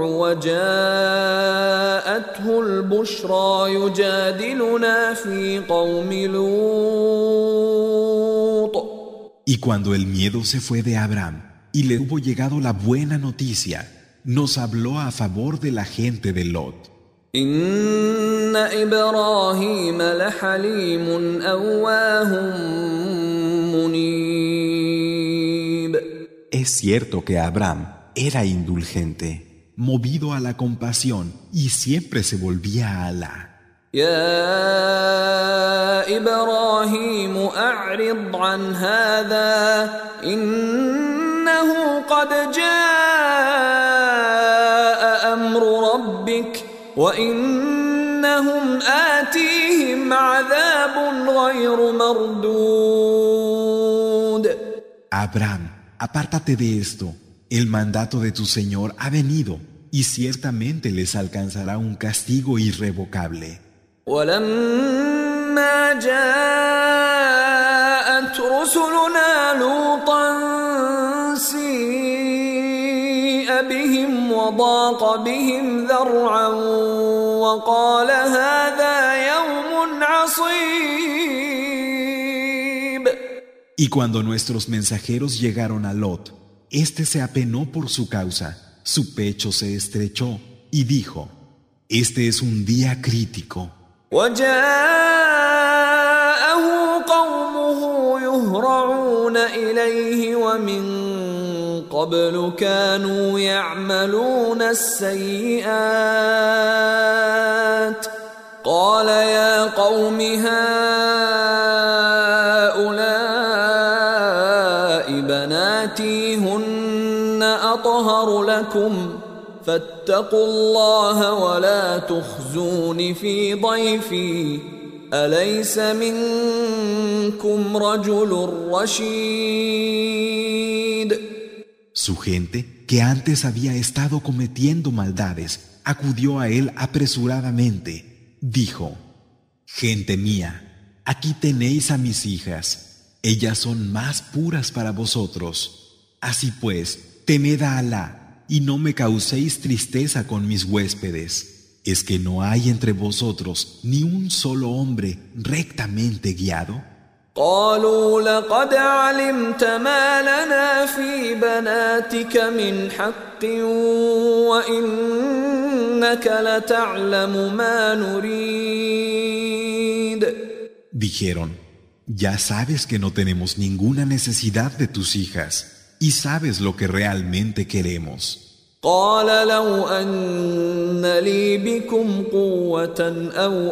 وجاءته البشرى يجادلنا في قوم لوط. Y cuando el miedo se fue de Abraham y le hubo llegado la buena noticia, nos habló a favor de la gente de Lot. إن إبراهيم لحليم أواه منيب. Es cierto que Abraham era indulgente, movido a la compasión y siempre se volvía a Alá. يا إبراهيم أعرض عن هذا إنه قد جاء أمر ربك وإنهم آتيهم عذاب غير مردود. Abraham, apártate de esto. El mandato de tu Señor ha venido y ciertamente les alcanzará un castigo irrevocable. ولما جاءت رسلنا لوطا سيء بهم وضاق بهم ذرعا وقال هذا يوم عصيب. Y cuando nuestros mensajeros llegaron a Lot, éste se apenó por su causa, su pecho se estrechó y dijo: Este es un día crítico. وجاءه قومه يهرعون إليه ومن قبل كانوا يعملون السيئات قال يا قوم هؤلاء بناتي هن أطهر لكم فاتقوا الله ولا تخزون في ضيفي أليس منكم رجل رشيد. Su gente, que antes había estado cometiendo maldades, acudió a él apresuradamente. Dijo: Gente mía, aquí tenéis a mis hijas. Ellas son más puras para vosotros. Así pues, temed a Alá y no me causéis tristeza con mis huéspedes. ¿Es que no hay entre vosotros ni un solo hombre rectamente guiado? قالوا لقد علمت ما لنا في بناتك من حق وإنك لتعلم ما نريد. Dijeron: Ya sabes que no tenemos ninguna necesidad de tus hijas y sabes lo que realmente queremos. قال لو أن لي بكم قوة أو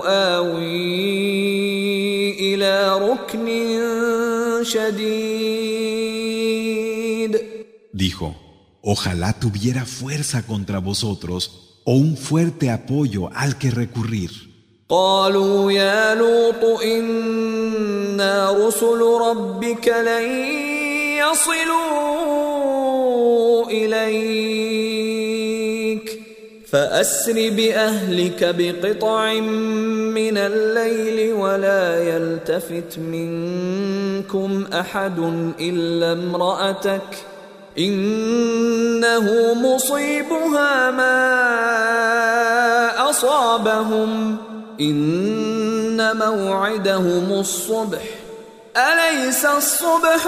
آوي إلى ركن شديد. Dijo: Ojalá tuviera fuerza contra vosotros o un fuerte apoyo al que recurrir. قالوا يا لوط إنا رسل ربك لن يصلوا إليك فأسر بأهلك بقطع من الليل ولا يلتفت منكم أحد إلا امرأتك إنه مصيبها ما أصابهم إن موعدهم الصبح أليس الصبح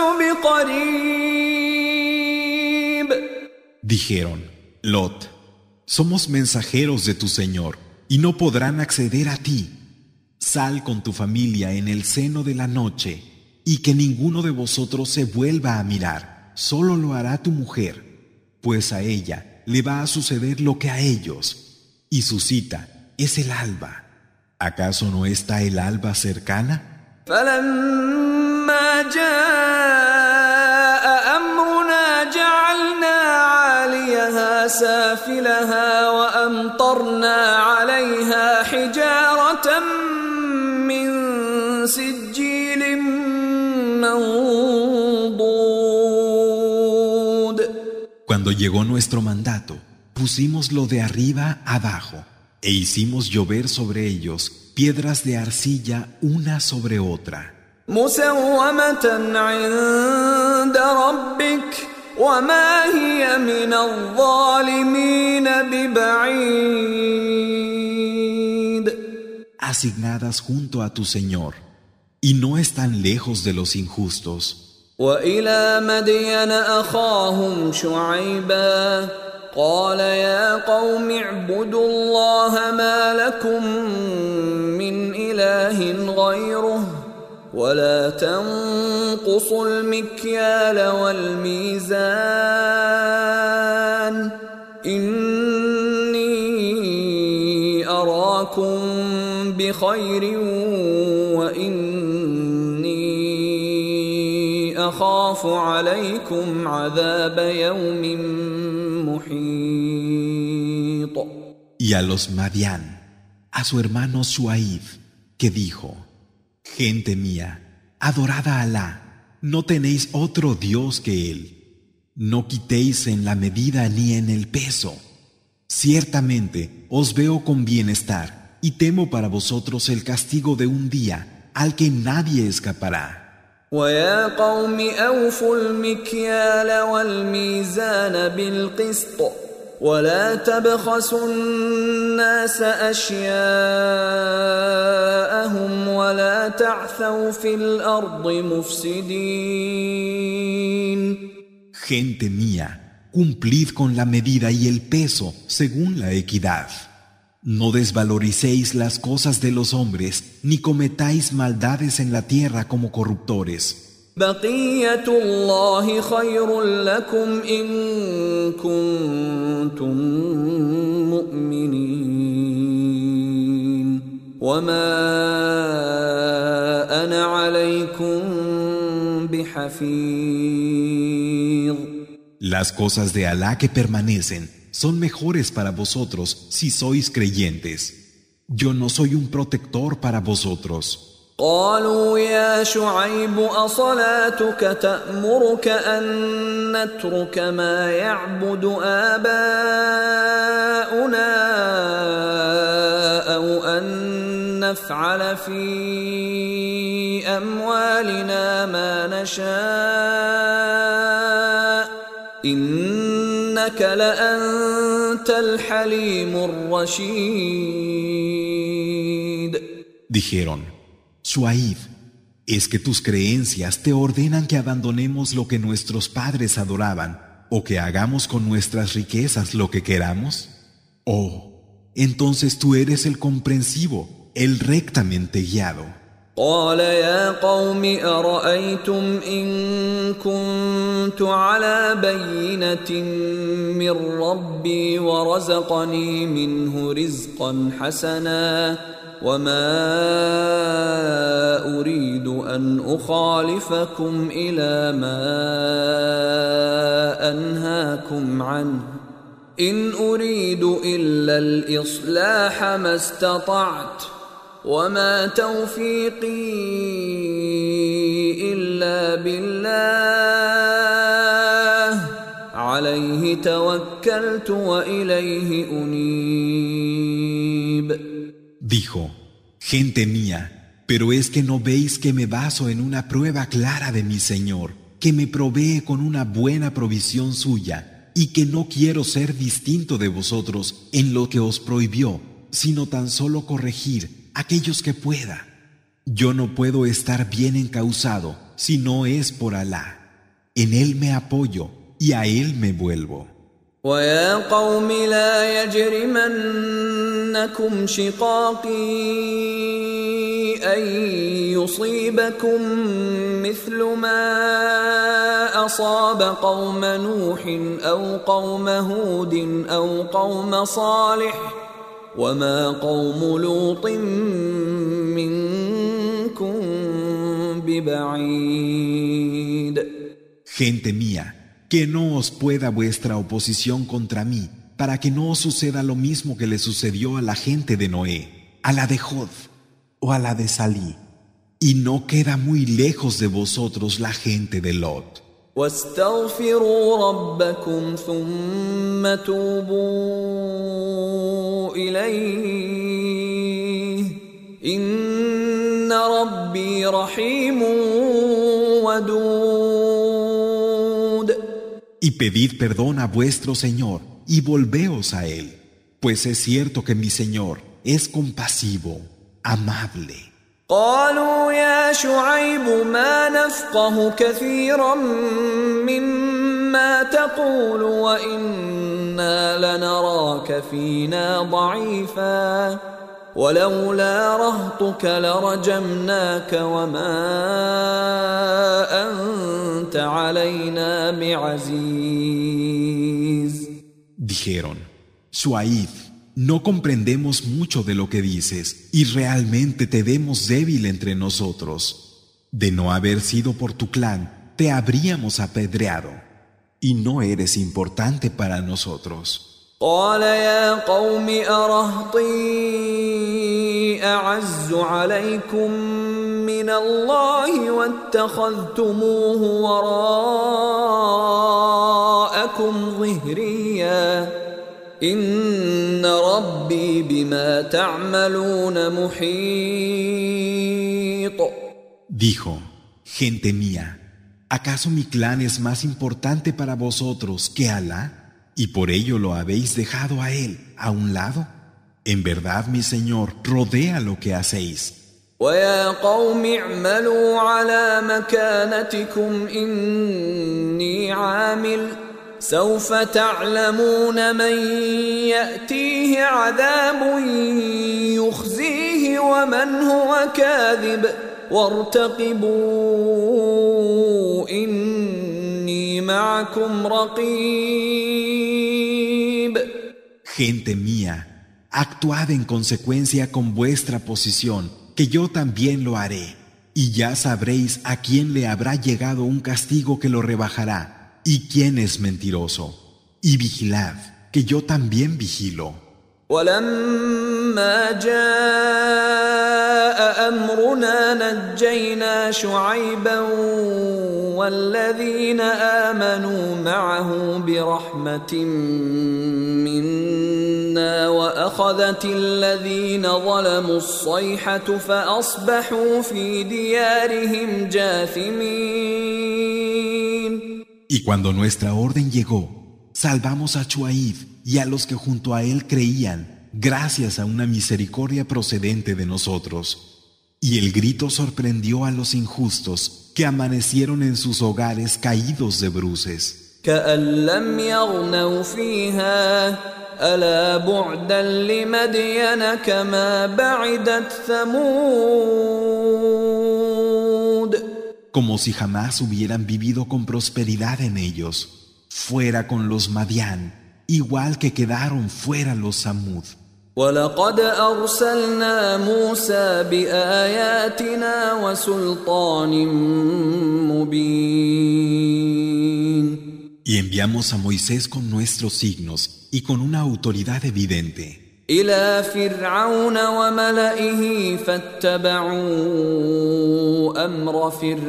بقريب. Dijeron: Lot, somos mensajeros de tu Señor y no podrán acceder a ti. Sal con tu familia en el seno de la noche y que ninguno de vosotros se vuelva a mirar. Solo lo hará tu mujer, pues a ella le va a suceder lo que a ellos, y su cita es el alba. ¿Acaso no está el alba cercana? فلما جاء أمرنا جعلنا عاليها سافلها وأمطرنا عليها حجارة من سجيل منضود. Cuando llegó nuestro mandato, pusimos lo de arriba abajo e hicimos llover sobre ellos piedras de arcilla una sobre otra. مسومة عند ربك وما هي من الظالمين ببعيد. Asignadas junto a tu Señor, y no están lejos de los injustos. وإلى مدين أخاهم شعيبا قال يا قوم اعبدوا الله ما لكم من إله غيره ولا تنقصوا المكيال والميزان إني أراكم بخير وإني أخاف عليكم عذاب يوم محيط. Y a los Madián, a su hermano Shuaib, que dijo: Gente mía, adorad a Alá, no tenéis otro Dios que Él. No quitéis en la medida ni en el peso. Ciertamente os veo con bienestar y temo para vosotros el castigo de un día al que nadie escapará. ويا قوم أوفوا المكيال والميزان بالقسط ولا تبخسوا الناس أشياءهم ولا تعثوا في الأرض مفسدين. Gente mía, cumplid con la medida y el peso según la equidad. No desvaloricéis las cosas de los hombres, ni cometáis maldades en la tierra como corruptores. بقية الله خير لكم إن كنتم مؤمنين وما أنا عليكم بحفيظ. Las cosas de Alá que permanecen son mejores para vosotros si sois creyentes. Yo no soy un protector para vosotros. قالوا يا شعيب أصلاتك تأمرك أن نترك ما يعبد آباؤنا أو أن نفعل في أموالنا ما نشاء إنك لأنت الحليم الرشيد. Dijeron: Shuaib, ¿es que tus creencias te ordenan que abandonemos lo que nuestros padres adoraban o que hagamos con nuestras riquezas lo que queramos? Oh, entonces tú eres el comprensivo, el rectamente guiado. قال يا قوم أرأيتم إن كنت على بينة من ربي ورزقني منه رزقا حسنا وما أريد أن أخالفكم إلى ما أنهاكم عنه إن أريد إلا الإصلاح ما استطعت وما توفيقي إلا بالله عليه توكلت وإليه أنيب. Dijo: Gente mía, pero es que no veis que me baso en una prueba clara de mi Señor, que me provee con una buena provisión suya, y que no quiero ser distinto de vosotros en lo que os prohibió, sino tan solo corregir aquellos que pueda. Yo no puedo estar bien encauzado si no es por Alá. En Él me apoyo y a Él me vuelvo. ويا قوم لا يجرمنكم شقاقي أن يصيبكم مثل ما أصاب قوم نوح أو قوم هود أو قوم صالح وما قوم لوط منكم ببعيد. Gente mía, que no os pueda vuestra oposición contra mí, para que no os suceda lo mismo que le sucedió a la gente de Noé, a la de Jod o a la de Salí. Y no queda muy lejos de vosotros la gente de Lot. واستغفروا ربكم ثم توبوا إليه إن ربي رحيم ودود. Y pedid perdón a vuestro Señor y volveos a Él, pues es cierto que mi Señor es compasivo, amable. قالوا يا شعيب ما نفقه كثيرا مما تقول وإنا لنراك فينا ضعيفا ولولا رهطك لرجمناك وما أنت علينا بعزيز. Dijeron, Shuaib, no comprendemos mucho de lo que dices y realmente te vemos débil entre nosotros. De no haber sido por tu clan, te habríamos apedreado y no eres importante para nosotros. قال يا قوم أرهطي أعز عليكم من الله واتخذتموه وراءكم ظهريا إن ربي بما تعملون محيط. Dijo, gente mía, ¿acaso mi clan es más importante para vosotros que Alá? ¿Y por ello lo habéis dejado a él a un lado? En verdad, mi Señor rodea lo que hacéis. ويا قوم اعملوا على مكانتكم إني عامل سوف تعلمون من يأتيه عذاب يخزيه ومن هو كاذب وارتقبوا إني معكم رقيب. Gente mía, actuad en consecuencia con vuestra posición, que yo también lo haré, y ya sabréis a quién le habrá llegado un castigo que lo rebajará. ¿Y quién es mentiroso? Y vigilad, que yo también vigilo. ولما جاء أمرنا نجينا شعيبا والذين آمنوا معه برحمة منا وأخذت الذين ظلموا الصيحة فأصبحوا في ديارهم جاثمين. Y cuando nuestra orden llegó, salvamos a Shuaib y a los que junto a él creían, gracias a una misericordia procedente de nosotros. Y el grito sorprendió a los injustos, que amanecieron en sus hogares caídos de bruces. كأن لم يغنوا فيها ألا بعدا لمدين كما بعدت ثمود. Como si jamás hubieran vivido con prosperidad en ellos. Fuera con los Madián, igual que quedaron fuera los Samud. ولقد أرسلنا موسى بآياتنا وسلطان مبين. Y enviamos a Moisés con nuestros signos y con una autoridad evidente. إلى فرعون وملئه فاتبعوا أمر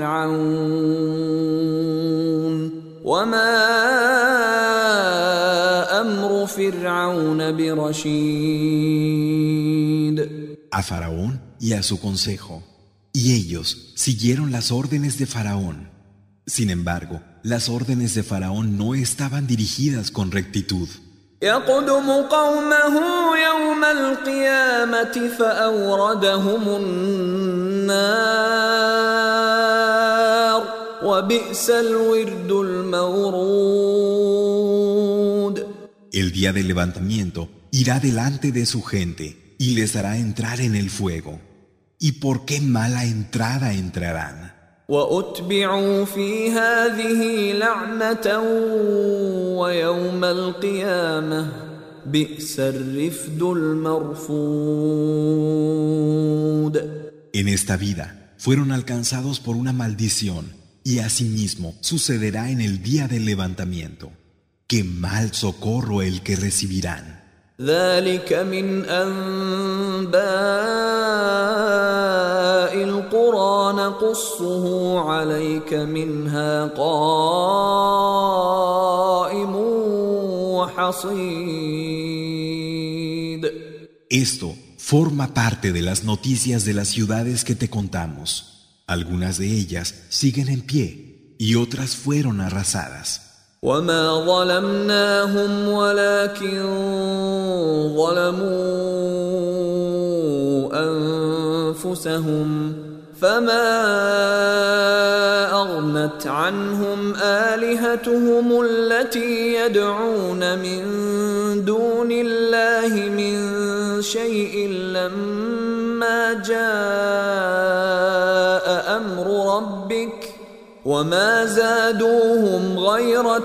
فرعون وما أمر فرعون برشيد. A Faraón y a su consejo, y ellos siguieron las órdenes de Faraón. Sin embargo, las órdenes de Faraón no estaban dirigidas con rectitud. يقدم قومه يوم القيامة فأوردهم النار وبئس الورد المورود. El día del levantamiento irá delante de su gente y les hará entrar en el fuego. ¿Y por qué mala entrada entrarán? وأتبعوا في هذه لعنة ويوم القيامة بئس الرفد المرفود. En esta vida fueron alcanzados por una maldición y asimismo sucederá en el día del levantamiento. ¡Qué mal socorro el que recibirán! ذلك من أنباء القرى نقصه عليك منها قائم وحصيد. Esto forma parte de las noticias de las ciudades que te contamos. Algunas de ellas siguen en pie y otras fueron arrasadas. وما ظلمناهم ولكن ظلموا أنفسهم فما أغنت عنهم آلهتهم التي يدعون من دون الله من شيء لما جاء أمر ربك وما زادوهم غير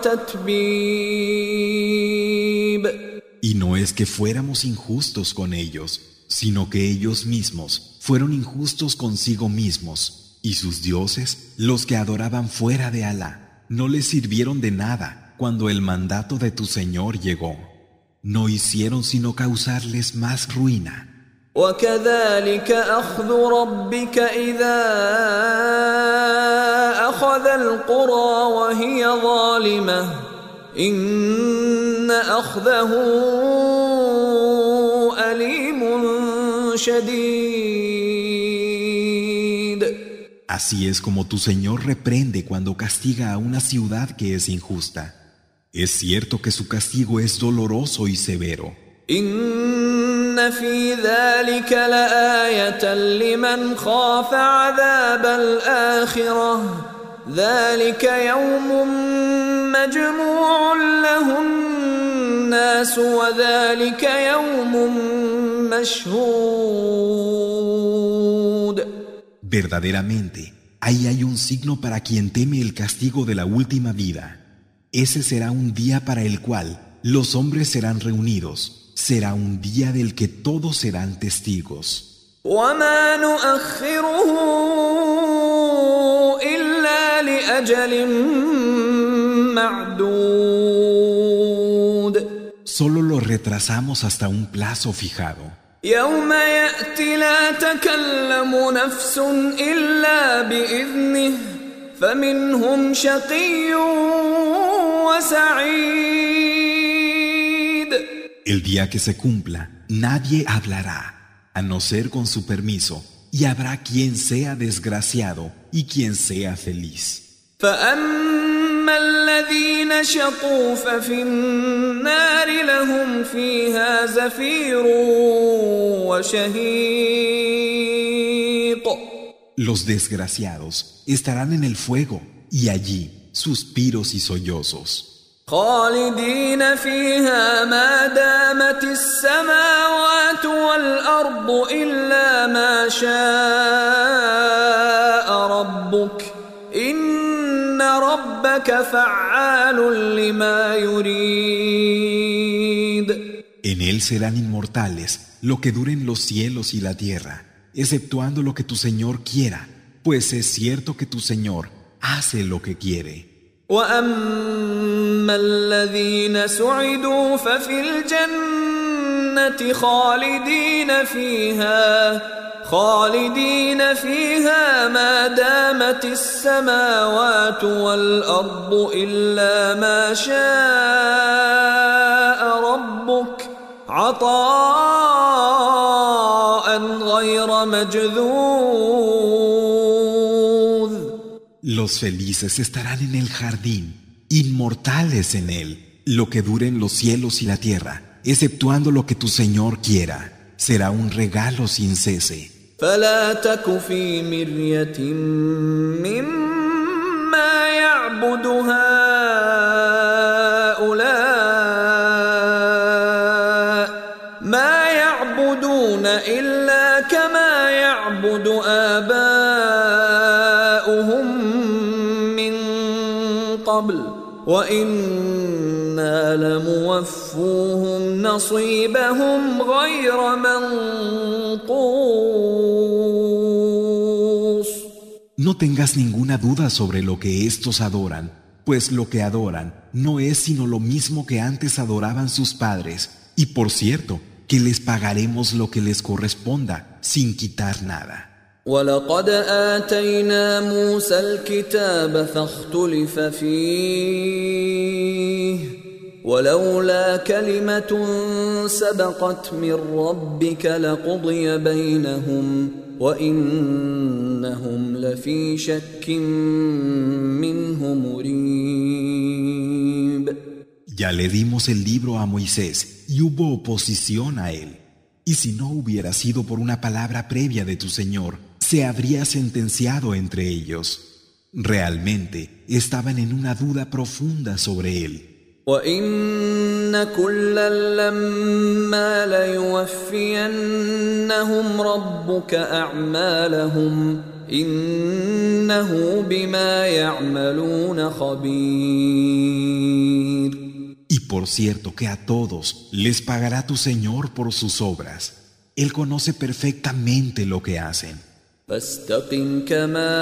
تتبيب. Y no es que fuéramos injustos con ellos, sino que ellos mismos fueron injustos consigo mismos, y sus dioses, los que adoraban fuera de Alá, no les sirvieron de nada cuando el mandato de tu Señor llegó. No hicieron sino causarles más ruina. وكذلك أخذ ربك إذا أخذ القرى وهي ظالمة إن أخذه أليم شديد. Así es como tu Señor reprende cuando castiga a una ciudad que es injusta. Es cierto que su castigo es doloroso y severo. إن في ذلك لآية لمن خاف عذاب الآخرة ذلك يوم مجموع له الناس وذلك يوم مشهود. Verdaderamente, ahí hay un signo para quien teme el castigo de la última vida. Ese será un día para el cual los hombres serán reunidos. Será un día del que todos serán testigos. وما نؤخره إلا لأجل معدود. Solo lo retrasamos hasta un plazo fijado. يوم يأتي لا تكلم نفس إلا بإذنه فمنهم شقي وسعيد. El día que se cumpla, nadie hablará, a no ser con su permiso, y habrá quien sea desgraciado y quien sea feliz. فأما الذين شقوا ففي النار لهم فيها زفير وشهيق. Los desgraciados estarán en el fuego, y allí suspiros y sollozos. خالدين فيها ما دامت السماوات والأرض إلا ما شاء ربك إن ربك فعال لما يريد. En él serán inmortales lo que duren los cielos y la tierra, exceptuando lo que tu Señor quiera, pues es cierto que tu Señor hace lo que quiere. وأما الذين سعدوا ففي الجنة خالدين فيها خالدين فيها ما دامت السماوات والأرض إلا ما شاء ربك عطاء غير مجذوذ. Los felices estarán en el jardín, inmortales en él, lo que duren los cielos y la tierra, exceptuando lo que tu Señor quiera. Será un regalo sin cese. فلا تك في مرية مما يعبد هؤلاء ما يعبدون إلا كما يعبد آباؤهم قبل وإنا لموفوهم نصيبهم غير منقوص. No tengas ninguna duda sobre lo que estos adoran, pues lo que adoran no es sino lo mismo que antes adoraban sus padres, y por cierto, que les pagaremos lo que les corresponda, sin quitar nada. وَلَقَدْ آتَيْنَا مُوسَى الْكِتَابَ فَاخْتُلِفَ فِيهِ وَلَوْلَا كَلِمَةٌ سَبَقَتْ مِنْ رَبِّكَ لَقُضِيَ بَيْنَهُمْ وَإِنَّهُمْ لَفِي شَكٍّ مِّنْهُ مُرِيبٍ. Ya le dimos el libro a Moisés y hubo oposición a él. Y si no hubiera sido por una palabra previa de tu Señor, se habría sentenciado entre ellos. Realmente estaban en una duda profunda sobre él. وَإِنَّ كُلًّا لَّمَّا لَيُوَفِّيَنَّهُمْ رَبُّكَ أَعْمَالَهُمْ إِنَّهُ بِمَا يَعْمَلُونَ خَبِيرٌ. Y por cierto que a todos les pagará tu Señor por sus obras. Él conoce perfectamente lo que hacen. فاستقم كما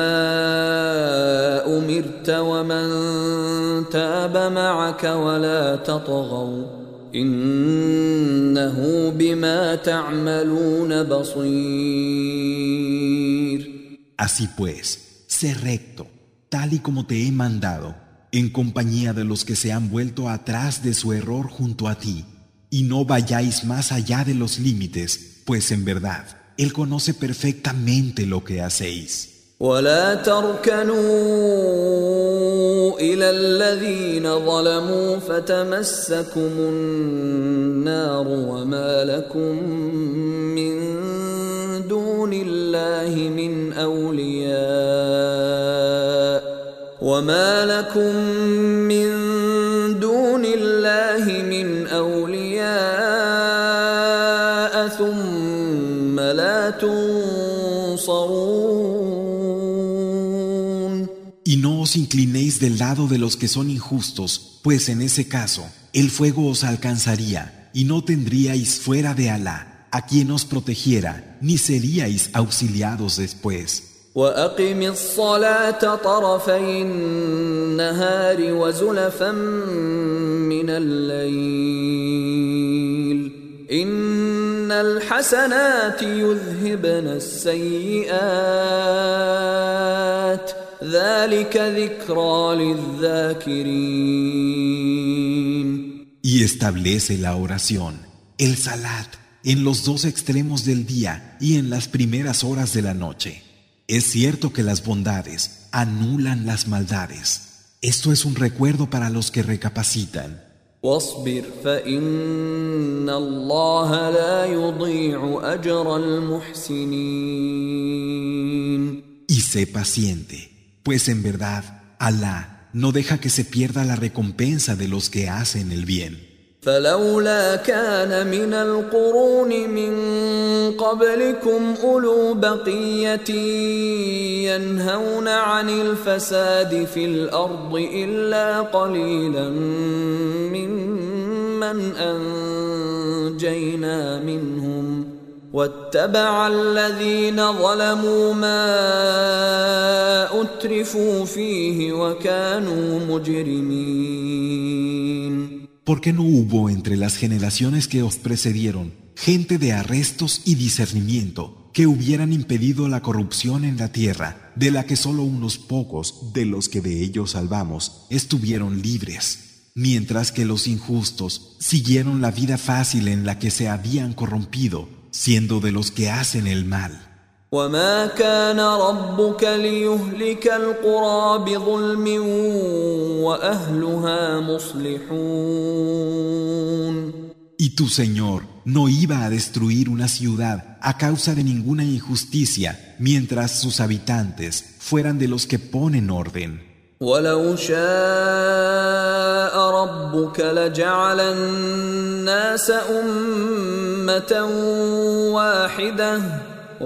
أمرت ومن تاب معك ولا تطغوا إنه بما تعملون بصير. Así pues, sé recto, tal y como te he mandado, en compañía de los que se han vuelto atrás de su error junto a ti, y no vayáis más allá de los límites, pues en verdad, Él conoce perfectamente lo que hacéis. ولا تركنوا إلى الذين ظلموا فتمسكم النار وما لكم من دون الله من أولياء وما لكم من دون الله من أولياء ثم لا تنصرون. Y no os inclinéis del lado de los que son injustos, pues en ese caso el fuego os alcanzaría y no tendríais fuera de Alá a quien os protegiera, ni seríais auxiliados después. وأقم الصلاة طرفي النهار وزلفا من الليل إن الحسنات يذهبن السيئات ذلك ذكرى للذاكرين. Y establece la oración, el salat, en los dos extremos del día y en las primeras horas de la noche. Es cierto que las bondades anulan las maldades. Esto es un recuerdo para los que recapacitan. واصبر فإن الله لا يضيع أجر المحسنين. Y sé paciente, pues en verdad, Alá no deja que se pierda la recompensa de los que hacen el bien. فلولا كان من القرون من قبلكم أولو بقية ينهون عن الفساد في الأرض إلا قليلا ممن أنجينا منهم واتبع الذين ظلموا ما أترفوا فيه وكانوا مجرمين. ¿Por qué no hubo entre las generaciones que os precedieron gente de arrestos y discernimiento que hubieran impedido la corrupción en la tierra, de la que solo unos pocos de los que de ellos salvamos estuvieron libres, mientras que los injustos siguieron la vida fácil en la que se habían corrompido, siendo de los que hacen el mal? وما كان ربك ليهلك القرى بظلم وأهلها مصلحون. Y tu Señor no iba a destruir una ciudad a causa de ninguna injusticia, mientras sus habitantes fueran de los que ponen orden. ولو شاء ربك لجعل الناس أمة واحدة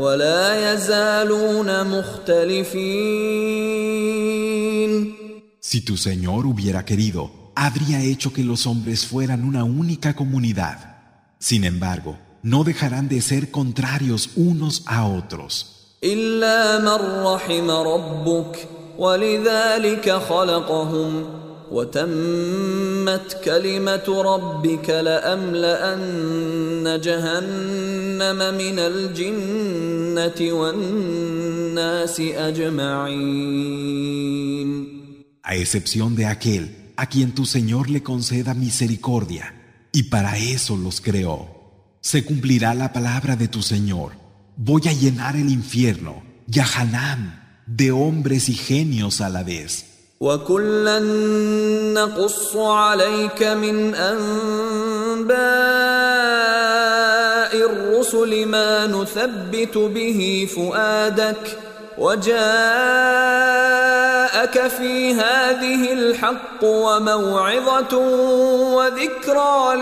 ولا يزالون مختلفين. Si tu Señor hubiera querido, habría hecho que los hombres fueran una única comunidad. Sin embargo, no dejarán de ser contrarios unos a otros. إلا من رحم ربك ولذلك خلقهم وتمت كلمة ربك لأملأن جهنم من الجنة والناس أجمعين. A excepción de aquel a quien tu Señor le conceda misericordia, y para eso los creó. Se cumplirá la palabra de tu Señor. Voy a llenar el infierno, Yahanam, de hombres y genios a la vez. وَكُلًّا نَقُصُّ عَلَيْكَ مِنْ أَنْبَاءِ الرُّسُلِ مَا نُثَبِّتُ بِهِ فُؤَادَكَ وَجَاءَكَ فِي هَذِهِ الْحَقُّ وَمَوْعِظَةٌ وَذِكْرَى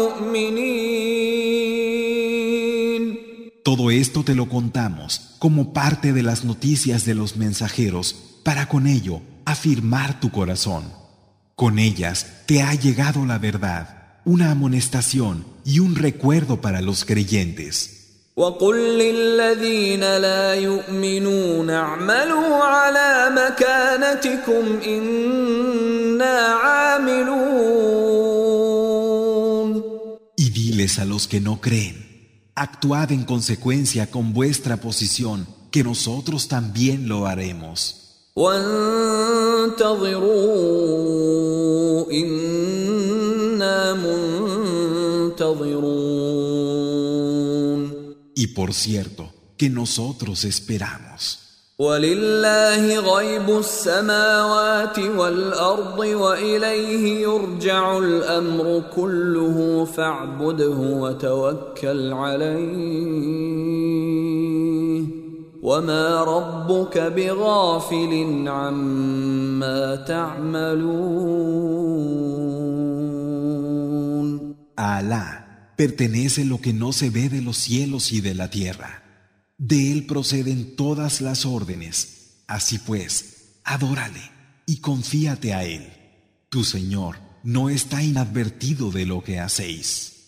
لِلْمُؤْمِنِينَ. Todo esto te lo contamos como parte de las noticias de los mensajeros para con ello afirmar tu corazón. Con ellas te ha llegado la verdad, una amonestación y un recuerdo para los creyentes. وَقُلْ لِلَّذِينَ لَا يُؤْمِنُونَ اعْمَلُوا عَلَى مَكَانَتِكُمْ إِنَّا عَامِلُونَ. Y diles a los que no creen, actuad en consecuencia con vuestra posición, que nosotros también lo haremos. وَانْتَظِرُوا إِنَّا مُنْتَظِرُونَ. Y por cierto, que nosotros esperamos. وَلِلَّهِ غَيْبُ السَّمَاوَاتِ وَالْأَرْضِ وَإِلَيْهِ يُرْجَعُ الْأَمْرُ كُلُّهُ فَاعْبُدْهُ وَتَوَكَّلْ عَلَيْهِ وَمَا رَبُّكَ بِغَافِلٍ عَمَّا تَعْمَلُونَ. A Alá pertenece lo que no se ve de los cielos y de la tierra. De él proceden todas las órdenes. Así pues, adórale y confíate a él. Tu Señor no está inadvertido de lo que hacéis.